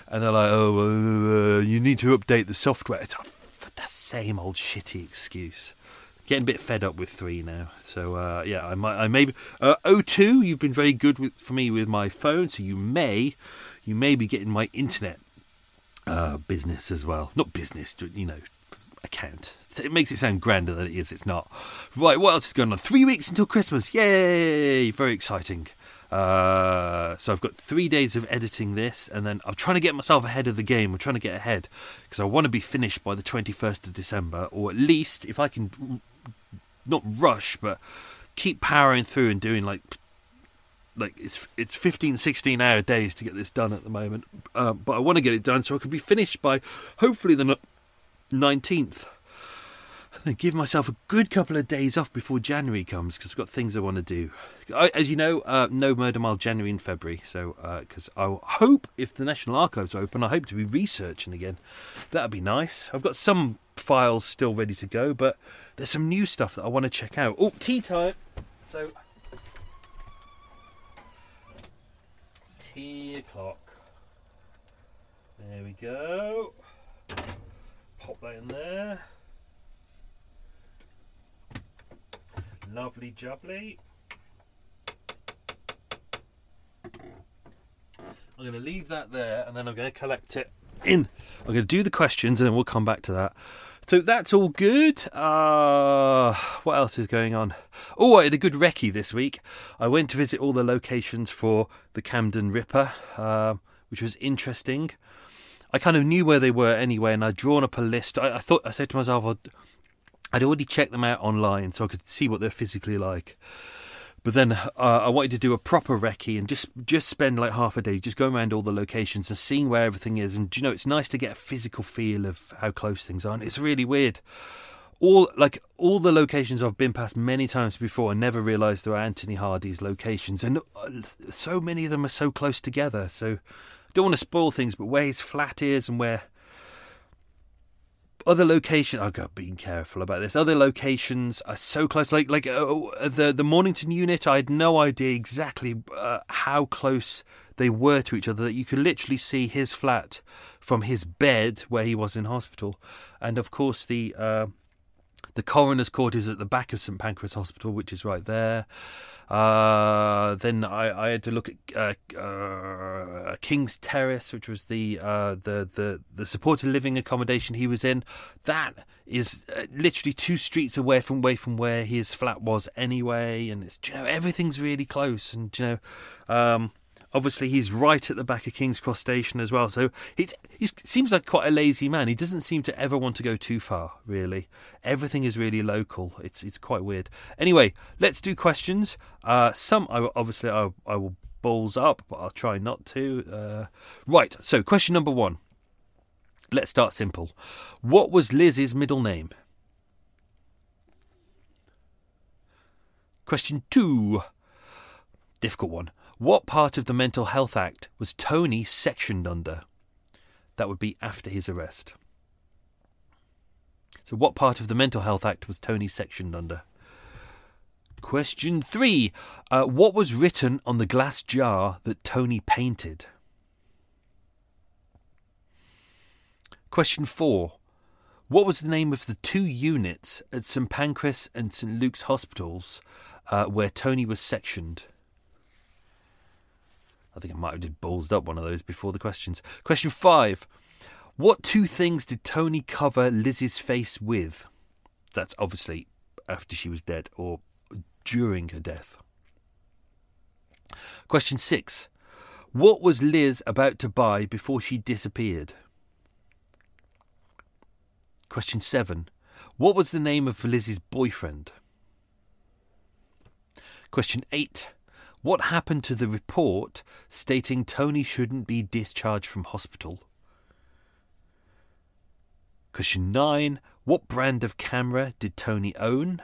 and they're like, oh, uh, you need to update the software. It's oh, that same old shitty excuse. Getting a bit fed up with three now. So, uh, yeah, I might, I may, uh, O two, you've been very good with, for me with my phone, so you may, you may be getting my internet uh, business as well. Not business, you know, account. It makes it sound grander than it is. It's not. Right, what else is going on? Three weeks until Christmas. Yay! Very exciting. Uh, so I've got three days of editing this, and then I'm trying to get myself ahead of the game. I'm trying to get ahead because I want to be finished by the twenty-first of December, or at least if I can, not rush, but keep powering through and doing like, like it's it's fifteen, sixteen hour days to get this done at the moment. Uh, but I want to get it done so I can be finished by hopefully the nineteenth. And give myself a good couple of days off before January comes because I've got things I want to do. I, as you know, uh, no Murder Mile January and February. So, because uh, I hope if the National Archives are open, I hope to be researching again. That'd be nice. I've got some files still ready to go, but there's some new stuff that I want to check out. Oh, tea time. So, tea o'clock. There we go. Pop that in there. Lovely jubbly. I'm going to leave that there and then I'm going to collect it in. I'm going to do the questions and then we'll come back to that. So that's all good. Uh, what else is going on? Oh, I had a good recce this week. I went to visit all the locations for the Camden Ripper, uh, which was interesting. I kind of knew where they were anyway, and I'd drawn up a list. I, I thought I said to myself, I'd, I'd already checked them out online so I could see what they're physically like. But then uh, I wanted to do a proper recce and just just spend like half a day just going around all the locations and seeing where everything is. And, you know, it's nice to get a physical feel of how close things are. And it's really weird. All like all the locations I've been past many times before, I never realised there were Anthony Hardy's locations. And so many of them are so close together. So I don't want to spoil things, but where his flat is and where other locations, I've got being careful about this. Other locations are so close. Like like uh, the the Mornington unit, I had no idea exactly uh, how close they were to each other. That you could literally see his flat from his bed where he was in hospital, and of course the uh, the coroner's court is at the back of St Pancras Hospital, which is right there. Uh, then I, I had to look at uh, uh, King's Terrace, which was the, uh, the the the supported living accommodation he was in. That is uh, literally two streets away from away from where his flat was anyway, and it's, you know, everything's really close. And, you know, um, obviously he's right at the back of King's Cross Station as well. So he's he seems like quite a lazy man. He doesn't seem to ever want to go too far, really. Everything is really local. It's it's quite weird. Anyway, let's do questions. Uh, some, I, obviously, I, I will balls up, but I'll try not to. Uh, right, so question number one. Let's start simple. What was Liz's middle name? Question two. Difficult one. What part of the Mental Health Act was Tony sectioned under? That would be after his arrest. So what part of the Mental Health Act was Tony sectioned under? Question three. Uh, what was written on the glass jar that Tony painted? Question four. What was the name of the two units at St Pancras and St Luke's hospitals uh, where Tony was sectioned? I think I might have just ballsed up one of those before the questions. Question five. What two things did Tony cover Liz's face with? That's obviously after she was dead or during her death. Question six. What was Liz about to buy before she disappeared? Question seven. What was the name of Liz's boyfriend? Question eight. What happened to the report stating Tony shouldn't be discharged from hospital? Question nine. What brand of camera did Tony own?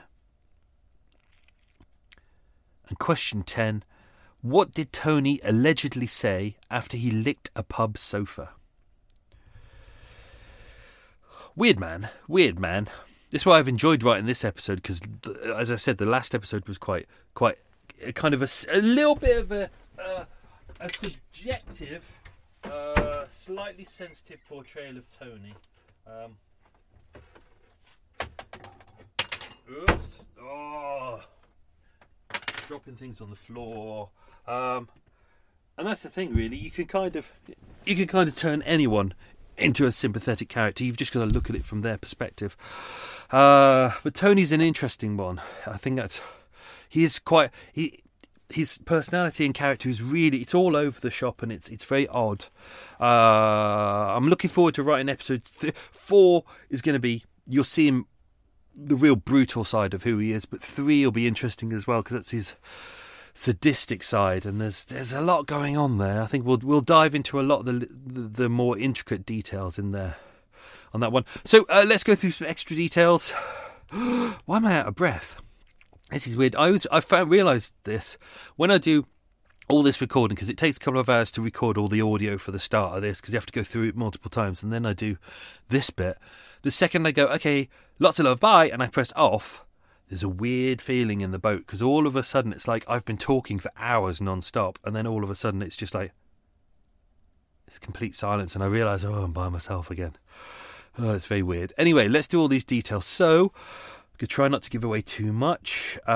And question ten. What did Tony allegedly say after he licked a pub sofa? Weird man. Weird man. That's why I've enjoyed writing this episode, because, as I said, the last episode was quite, quite, kind of a, a little bit of a, uh, a subjective uh, slightly sensitive portrayal of Tony. Um, oops. Oh. Dropping things on the floor. Um, and that's the thing, really. You can kind of, you can kind of turn anyone into a sympathetic character. You've just got to look at it from their perspective. Uh, but Tony's an interesting one. I think that's he is quite he. His personality and character is really, it's all over the shop, and it's it's very odd. Uh, I'm looking forward to writing episode th- four is going to be, you'll see him, the real brutal side of who he is, but three will be interesting as well, because that's his sadistic side, and there's there's a lot going on there. I think we'll we'll dive into a lot of the the, the more intricate details in there on that one. So uh, let's go through some extra details. Why am I out of breath? This is weird. I was, I found, realised this when I do all this recording, because it takes a couple of hours to record all the audio for the start of this, because you have to go through it multiple times, and then I do this bit. The second I go, okay, lots of love, bye, and I press off, there's a weird feeling in the boat, because all of a sudden it's like I've been talking for hours non-stop, and then all of a sudden it's just like, it's complete silence, and I realise, oh, I'm by myself again. Oh, it's very weird. Anyway, let's do all these details. So, could try not to give away too much. Uh,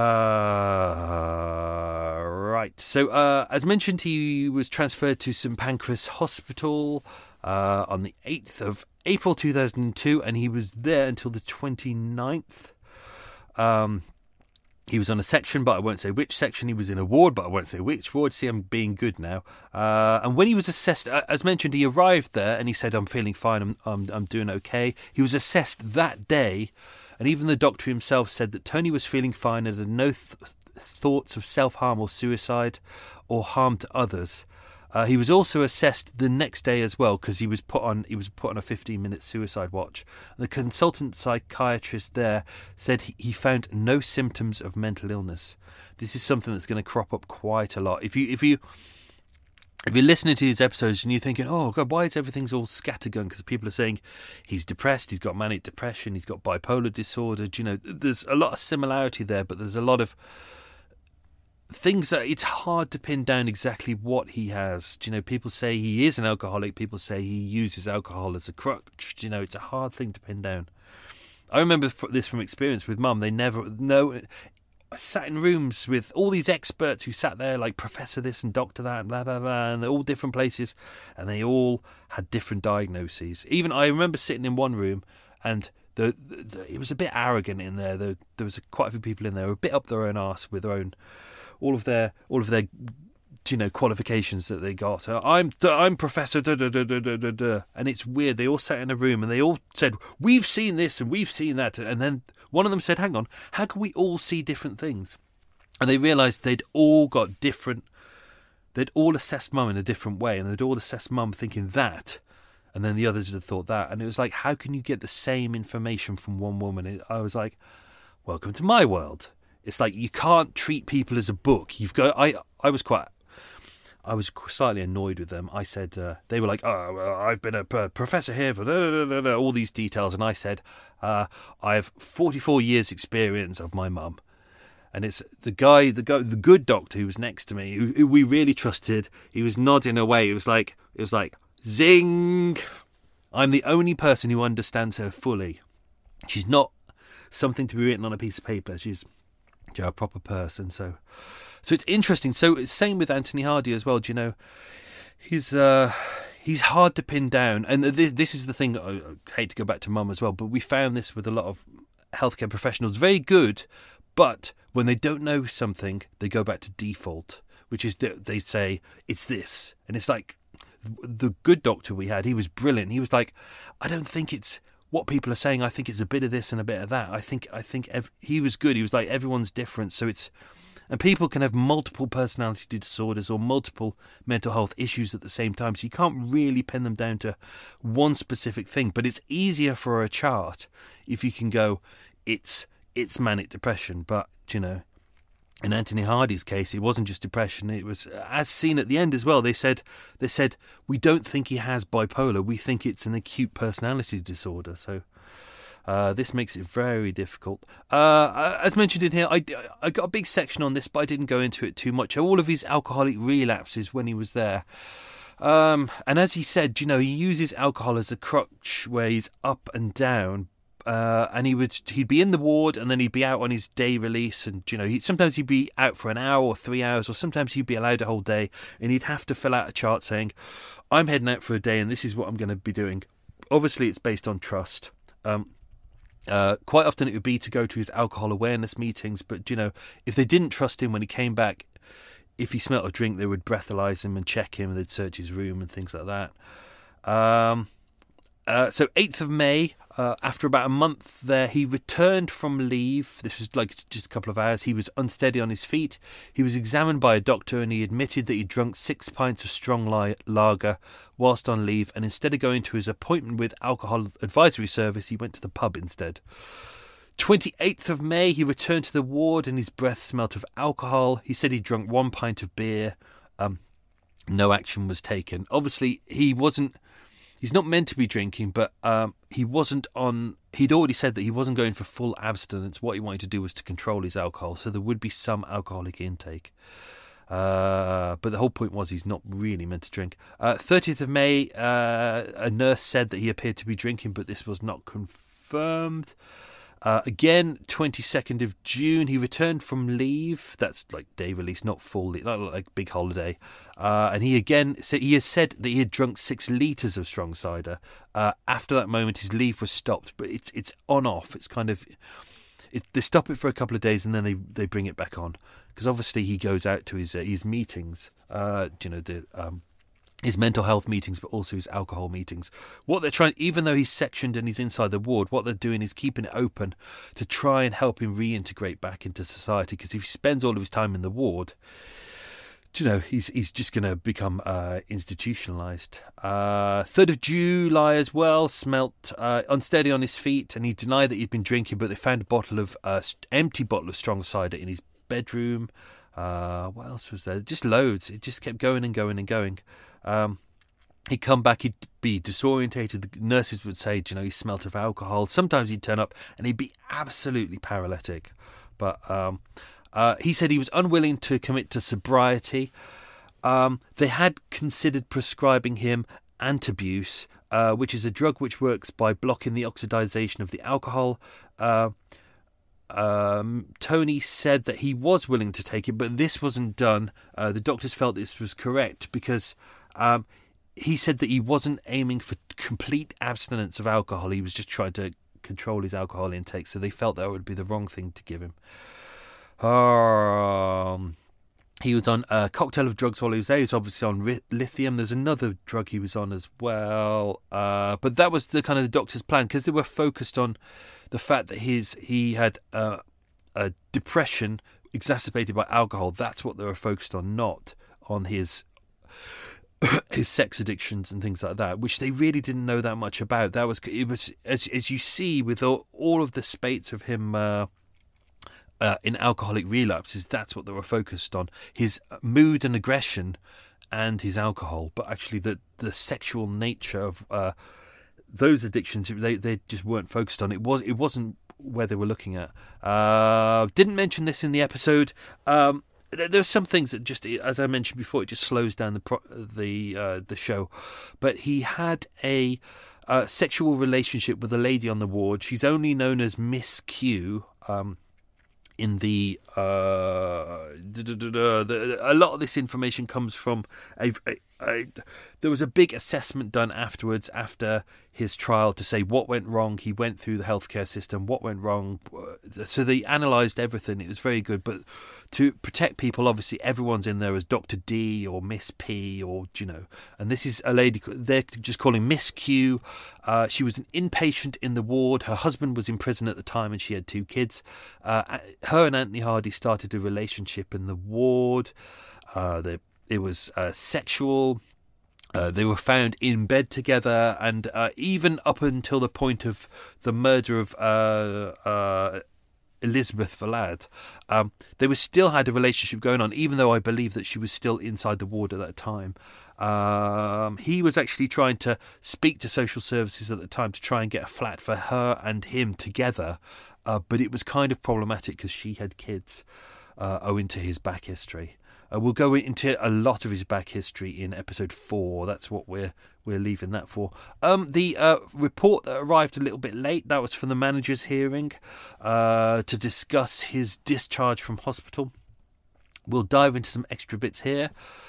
right. So, uh, as mentioned, he was transferred to St Pancras Hospital uh, on the eighth of April two thousand two, and he was there until the twenty-ninth. Um, he was on a section, but I won't say which section. He was in a ward, but I won't say which ward. See, I'm being good now. Uh, and when he was assessed, as mentioned, he arrived there and he said, I'm feeling fine, I'm, I'm, I'm doing okay. He was assessed that day. And even the doctor himself said that Tony was feeling fine and had no th- thoughts of self-harm or suicide or harm to others. Uh, he was also assessed the next day as well, because he was put on he was put on a fifteen-minute suicide watch. And the consultant psychiatrist there said he, he found no symptoms of mental illness. This is something that's going to crop up quite a lot. If you if you If you're listening to these episodes and you're thinking, oh, God, why is everything's all scattergun? Because people are saying he's depressed, he's got manic depression, he's got bipolar disorder. Do you know, there's a lot of similarity there, but there's a lot of things that it's hard to pin down exactly what he has. Do you know, people say he is an alcoholic, people say he uses alcohol as a crutch. Do you know, it's a hard thing to pin down. I remember this from experience with Mum. They never, no... I sat in rooms with all these experts who sat there like Professor this and Doctor that and blah, blah, blah, and they're all different places, and they all had different diagnoses. Even I remember sitting in one room, and the, the, the it was a bit arrogant in there. The, there was quite a few people in there who were a bit up their own arse with their own, all of their, all of their, you know, qualifications that they got. I'm I'm Professor da, da, da, da, da, da. And it's weird. They all sat in a room and they all said, we've seen this and we've seen that. And then one of them said, hang on, how can we all see different things? And they realised they'd all got different, they'd all assessed Mum in a different way, and they'd all assessed Mum thinking that, and then the others had thought that. And it was like, how can you get the same information from one woman? I was like, welcome to my world. It's like, you can't treat people as a book. You've got, I, I was quite... I was slightly annoyed with them. I said, uh, they were like, oh, well, I've been a p- professor here for da, da, da, da, all these details. And I said, uh, I have forty-four years experience of my mum. And it's the guy, the guy, the good doctor who was next to me, who, who we really trusted. He was nodding away. It was like, it was like, zing. I'm the only person who understands her fully. She's not something to be written on a piece of paper. She's, she's a proper person. So... So it's interesting. So same with Anthony Hardy as well. Do you know, he's uh, he's hard to pin down. And this, this is the thing. I, I hate to go back to Mum as well, but we found this with a lot of healthcare professionals. Very good, but when they don't know something, they go back to default, which is that they say it's this, and it's like the good doctor we had. He was brilliant. He was like, I don't think it's what people are saying. I think it's a bit of this and a bit of that. I think I think ev-. He was good. He was like, everyone's different, so it's. And people can have multiple personality disorders or multiple mental health issues at the same time. So you can't really pin them down to one specific thing. But it's easier for a chart if you can go, it's it's manic depression. But, you know, in Anthony Hardy's case, it wasn't just depression. It was, as seen at the end as well, they said, they said, we don't think he has bipolar. We think it's an acute personality disorder. So... Uh, this makes it very difficult. Uh, as mentioned in here, I, I got a big section on this, but I didn't go into it too much. All of his alcoholic relapses when he was there. Um, and as he said, you know, he uses alcohol as a crutch where he's up and down. Uh, and he would he'd be in the ward and then he'd be out on his day release, and you know he sometimes he'd be out for an hour or three hours, or sometimes he'd be allowed a whole day, and he'd have to fill out a chart saying, "I'm heading out for a day, and this is what I'm going to be doing." Obviously, it's based on trust. Um, uh, quite often, it would be to go to his alcohol awareness meetings, but you know if they didn't trust him when he came back, if he smelt of drink, they would breathalyze him and check him, and they'd search his room and things like that. Um, uh, so eighth of May. Uh, after about a month there, he returned from leave. This was like just a couple of hours. He was unsteady on his feet. He was examined by a doctor, and he admitted that he'd drunk six pints of strong li- lager whilst on leave, and instead of going to his appointment with Alcohol Advisory Service, he went to the pub instead. twenty-eighth of May, he returned to the ward, and his breath smelt of alcohol. He said he'd drunk one pint of beer. Um, no action was taken. Obviously, he wasn't... He's not meant to be drinking, but um, he wasn't on... He'd already said that he wasn't going for full abstinence. What he wanted to do was to control his alcohol, so there would be some alcoholic intake. Uh, but the whole point was he's not really meant to drink. Uh, thirtieth of May, uh, a nurse said that he appeared to be drinking, but this was not confirmed. Uh, again, twenty-second of June, he returned from leave. That's like day release, not full leave, not like big holiday. Uh, and he again said he has said that he had drunk six litres of strong cider. Uh, after that moment, his leave was stopped, but it's it's on off. It's kind of it, they stop it for a couple of days and then they, they bring it back on, because obviously he goes out to his uh, his meetings. Uh, you know the. Um, his mental health meetings, but also his alcohol meetings. What they're trying, even though he's sectioned and he's inside the ward, what they're doing is keeping it open to try and help him reintegrate back into society. Because if he spends all of his time in the ward, you know, he's he's just going to become uh, institutionalised. Uh, third of July as well, smelt uh, unsteady on his feet, and he denied that he'd been drinking, but they found a bottle of uh, empty bottle of strong cider in his bedroom. Uh, what else was there? Just loads. It just kept going and going and going. Um, he'd come back, he'd be disorientated. The nurses would say, you know, he smelt of alcohol. Sometimes he'd turn up and he'd be absolutely paralytic. But um, uh, he said he was unwilling to commit to sobriety. Um, they had considered prescribing him Antabuse, uh, which is a drug which works by blocking the oxidization of the alcohol. Uh, Um, Tony said that he was willing to take it, but this wasn't done. Uh, the doctors felt this was correct because um, he said that he wasn't aiming for complete abstinence of alcohol. He was just trying to control his alcohol intake, so they felt that would be the wrong thing to give him. Um, he was on a cocktail of drugs while he was there. He was obviously on ri- lithium. There's another drug he was on as well. Uh, but that was the kind of the doctor's plan, because they were focused on the fact that his he had uh, a depression exacerbated by alcohol. That's what they were focused on, not on his his sex addictions and things like that, which they really didn't know that much about. That was it was as as you see with all, all of the spates of him uh, uh, in alcoholic relapses. That's what they were focused on: his mood and aggression, and his alcohol. But actually, the the sexual nature of uh, those addictions, they they just weren't focused on. It was it wasn't where they were looking at. Uh, didn't mention this in the episode. Um, there are some things that just, as I mentioned before, it just slows down the pro- the uh, the show. But he had a uh, sexual relationship with a lady on the ward. She's only known as Miss Q. Um, in the, uh, the a lot of this information comes from a, a, a there was a big assessment done afterwards after his trial to say what went wrong. He went through the healthcare system, what went wrong. So they analysed everything. It was very good. But to protect people, obviously everyone's in there as Doctor D or Miss P or, you know, and this is a lady they're just calling Miss Q. Uh, she was an inpatient in the ward. Her husband was in prison at the time and she had two kids. Uh, her and Anthony Hardy started a relationship in the ward. Uh, they, it was uh, sexual. Uh, they were found in bed together, and uh, even up until the point of the murder of uh, uh, Elizabeth Valad, um, they were still had a relationship going on, even though I believe that she was still inside the ward at that time. Um, he was actually trying to speak to social services at the time to try and get a flat for her and him together, uh, but it was kind of problematic because she had kids. uh, owing to his back history. Uh, we'll go into a lot of his back history in episode four. That's what we're we're leaving that for. Um, the uh, report that arrived a little bit late, that was from the manager's hearing uh, to discuss his discharge from hospital. We'll dive into some extra bits here.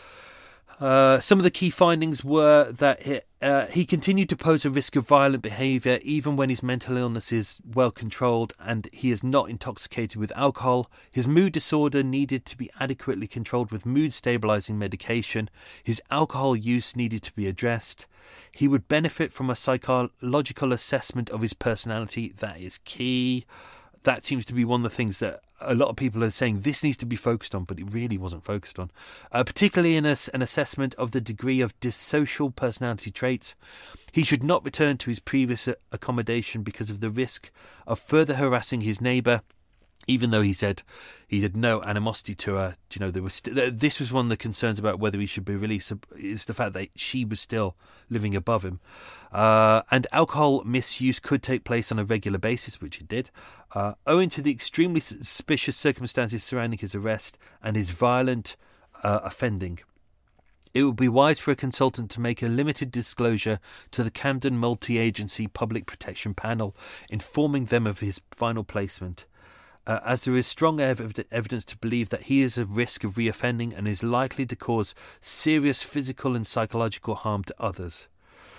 Uh, some of the key findings were that he, uh, he continued to pose a risk of violent behaviour even when his mental illness is well controlled and he is not intoxicated with alcohol. His mood disorder needed to be adequately controlled with mood stabilising medication. His alcohol use needed to be addressed. He would benefit from a psychological assessment of his personality. That is key. That seems to be one of the things that a lot of people are saying this needs to be focused on, but it really wasn't focused on. Uh, particularly in a, an assessment of the degree of dissocial personality traits. He should not return to his previous accommodation because of the risk of further harassing his neighbour, even though he said he had no animosity to her. You know, there was st- this was one of the concerns about whether he should be released, is the fact that she was still living above him. Uh, and alcohol misuse could take place on a regular basis, which it did, uh, owing to the extremely suspicious circumstances surrounding his arrest and his violent uh, offending. It would be wise for a consultant to make a limited disclosure to the Camden Multi-Agency Public Protection Panel, informing them of his final placement. Uh, as there is strong ev- evidence to believe that he is at risk of reoffending and is likely to cause serious physical and psychological harm to others.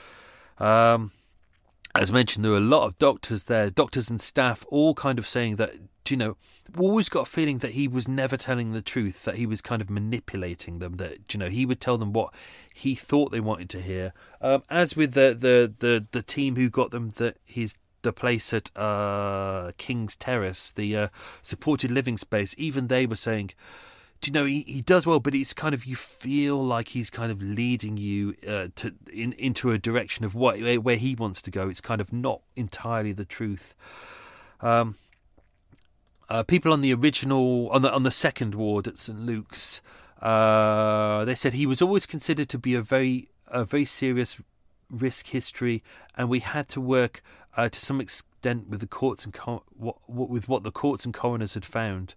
Um, as mentioned, there were a lot of doctors there, doctors and staff, all kind of saying that, you know, we always got a feeling that he was never telling the truth, that he was kind of manipulating them, that, you know, he would tell them what he thought they wanted to hear. Um, as with the, the, the, the team who got them the, his the place at uh, King's Terrace, the uh, supported living space, even they were saying, do you know, he, he does well, but it's kind of, you feel like he's kind of leading you uh, to in, into a direction of what where he wants to go. It's kind of not entirely the truth. Um, uh, people on the original, on the on the second ward at Saint Luke's, uh, they said he was always considered to be a very a very serious risk history, and we had to work uh, to some extent with the courts and co- what, with what the courts and coroners had found.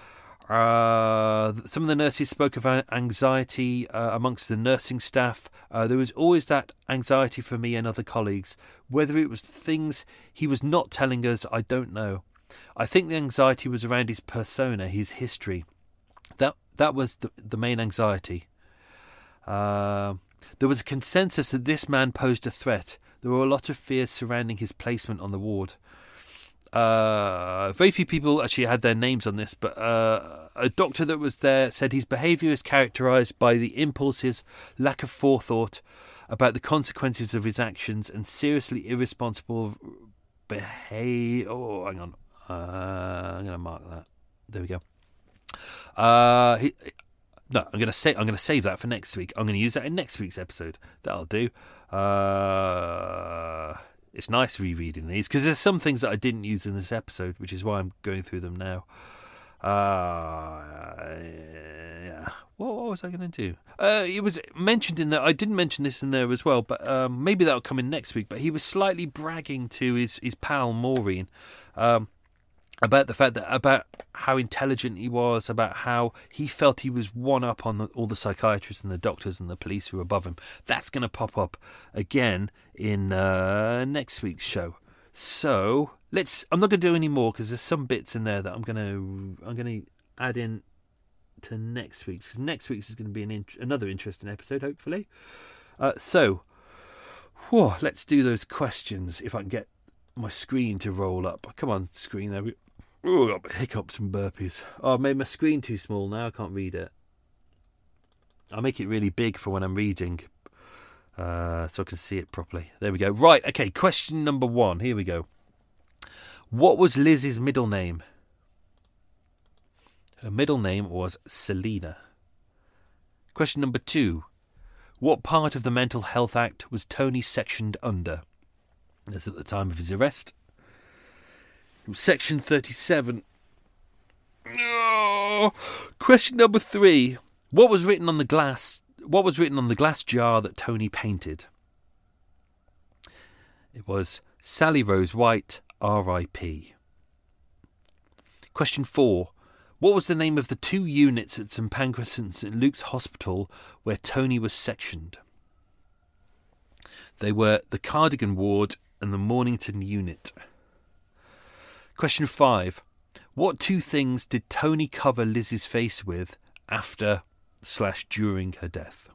Uh, some of the nurses spoke of anxiety uh, amongst the nursing staff. Uh, there was always that anxiety for me and other colleagues. Whether it was things he was not telling us, I don't know. I think the anxiety was around his persona, his history. That that was the, the main anxiety. Uh, there was a consensus that this man posed a threat. There were a lot of fears surrounding his placement on the ward. Uh, very few people actually had their names on this, but uh, a doctor that was there said his behaviour is characterised by the impulses, lack of forethought about the consequences of his actions, and seriously irresponsible behaviour. Oh, hang on. Uh, I'm going to mark that. There we go. Uh, he, no, I'm going to say I'm going to save that for next week. I'm going to use that in next week's episode. That'll do. Uh, it's nice rereading these because there's some things that I didn't use in this episode, which is why I'm going through them now. Uh, yeah. What, what was I going to do? Uh, it was mentioned in there. I didn't mention this in there as well, but um, maybe that'll come in next week. But he was slightly bragging to his his pal Maureen. Um, about the fact that about how intelligent he was, about how he felt he was one up on the, all the psychiatrists and the doctors and the police who were above him. That's going to pop up again in uh, next week's show. So let's. I'm not going to do any more because there's some bits in there that I'm going to. I'm going to add in to next week's, because next week's is going to be an in, another interesting episode, hopefully. Uh, so, whew, let's do those questions. If I can get my screen to roll up. Come on, screen there. Oh, I've got hiccups and burpees. Oh, I made my screen too small now. I can't read it. I'll make it really big for when I'm reading, uh, so I can see it properly. There we go. Right, okay, question number one. Here we go. What was Liz's middle name? Her middle name was Selina. Question number two. What part of the Mental Health Act was Tony sectioned under? That's at the time of his arrest. Section thirty-seven. Oh. Question number three. What was written on the glass? What was written on the glass jar that Tony painted? It was Sally Rose White, R I P. Question four. What was the name of the two units at St Pancras and St Luke's Hospital where Tony was sectioned? They were the Cardigan Ward and the Mornington Unit. Question five. What two things did Tony cover Liz's face with after slash during her death?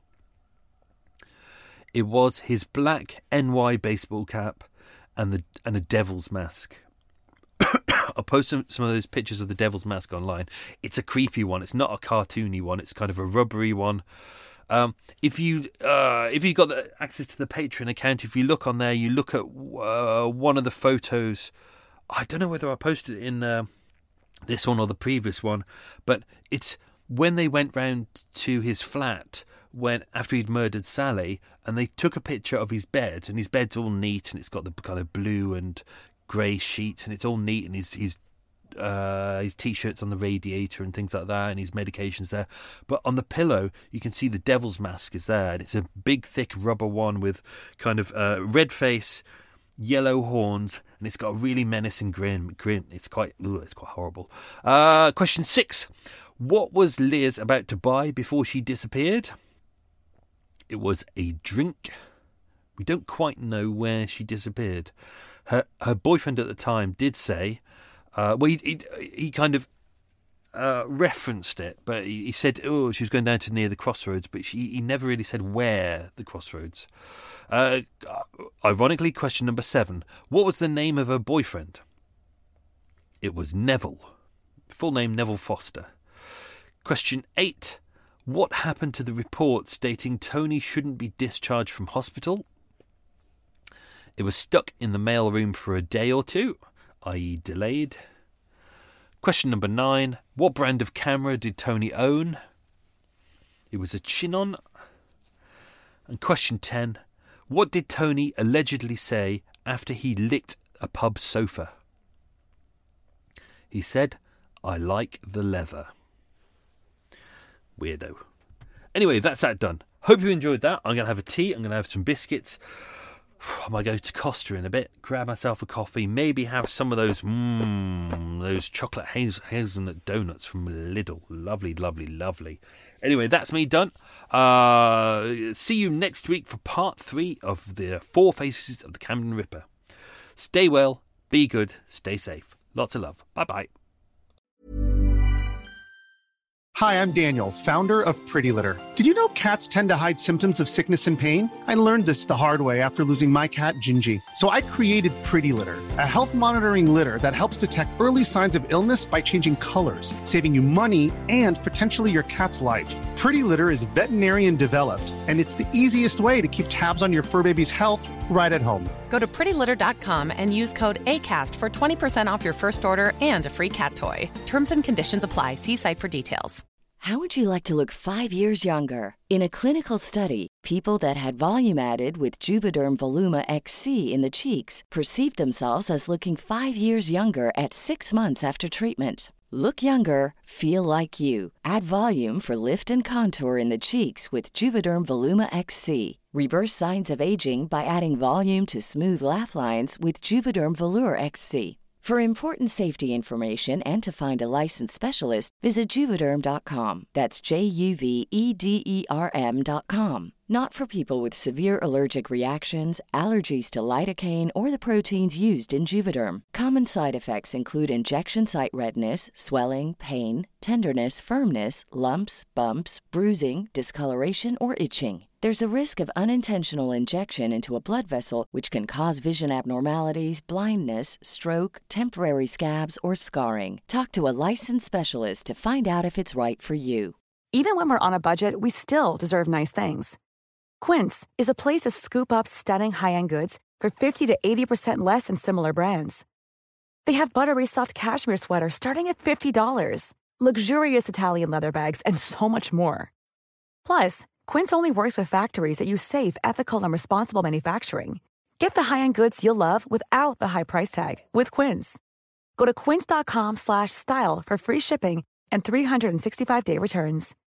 It was his black N Y baseball cap and the and a devil's mask. I'll post some, some of those pictures of the devil's mask online. It's a creepy one. It's not a cartoony one. It's kind of a rubbery one. Um, if you uh, if you got the access to the Patreon account, if you look on there, you look at uh, one of the photos. I don't know whether I posted it in uh, this one or the previous one, but it's when they went round to his flat when after he'd murdered Sally, and they took a picture of his bed, and his bed's all neat, and it's got the kind of blue and grey sheets, and it's all neat, and his his uh, his t-shirt's on the radiator and things like that, and his medication's there. But on the pillow, you can see the devil's mask is there, and it's a big, thick rubber one with kind of uh, red face, yellow horns, and it's got a really menacing grin. Grin. It's quite, ugh, it's quite horrible. Uh, question six: what was Liz about to buy before she disappeared? It was a drink. We don't quite know where she disappeared. Her her boyfriend at the time did say, uh, well, he, he he kind of uh, referenced it, but he, he said, oh, she was going down to near the crossroads, but she, he never really said where the crossroads. Uh, ironically, question number seven: what was the name of her boyfriend? It was Neville. Full name Neville Foster. Question eight: what happened to the report stating Tony shouldn't be discharged from hospital? It was stuck in the mailroom for a day or two, that is delayed. Question number nine: what brand of camera did Tony own? It was a Chinon. And question ten: what did Tony allegedly say after he licked a pub sofa? He said, "I like the leather." Weirdo. Anyway, that's that done. Hope you enjoyed that. I'm going to have a tea. I'm going to have some biscuits. I might go to Costa in a bit, grab myself a coffee, maybe have some of those mmm, those chocolate haz- hazelnut donuts from Lidl. Lovely, lovely, lovely. Anyway, that's me done. Uh, see you next week for part three of the Four Faces of the Camden Ripper. Stay well, be good, stay safe. Lots of love. Bye-bye. Hi, I'm Daniel, founder of Pretty Litter. Did you know cats tend to hide symptoms of sickness and pain? I learned this the hard way after losing my cat, Gingy. So I created Pretty Litter, a health monitoring litter that helps detect early signs of illness by changing colors, saving you money and potentially your cat's life. Pretty Litter is veterinarian developed, and it's the easiest way to keep tabs on your fur baby's health right at home. Go to pretty litter dot com and use code ACAST for twenty percent off your first order and a free cat toy. Terms and conditions apply. See site for details. How would you like to look five years younger? In a clinical study, people that had volume added with Juvederm Voluma X C in the cheeks perceived themselves as looking five years younger at six months after treatment. Look younger, feel like you. Add volume for lift and contour in the cheeks with Juvederm Voluma X C. Reverse signs of aging by adding volume to smooth laugh lines with Juvederm Volure X C. For important safety information and to find a licensed specialist, visit Juvederm dot com. That's J U V E D E R M dot com. Not for people with severe allergic reactions, allergies to lidocaine, or the proteins used in Juvederm. Common side effects include injection site redness, swelling, pain, tenderness, firmness, lumps, bumps, bruising, discoloration, or itching. There's a risk of unintentional injection into a blood vessel, which can cause vision abnormalities, blindness, stroke, temporary scabs, or scarring. Talk to a licensed specialist to find out if it's right for you. Even when we're on a budget, we still deserve nice things. Quince is a place to scoop up stunning high-end goods for fifty to eighty percent less than similar brands. They have buttery soft cashmere sweaters starting at fifty dollars, luxurious Italian leather bags, and so much more. Plus, Quince only works with factories that use safe, ethical, and responsible manufacturing. Get the high-end goods you'll love without the high price tag with Quince. Go to quince dot com slash style for free shipping and three sixty-five day returns.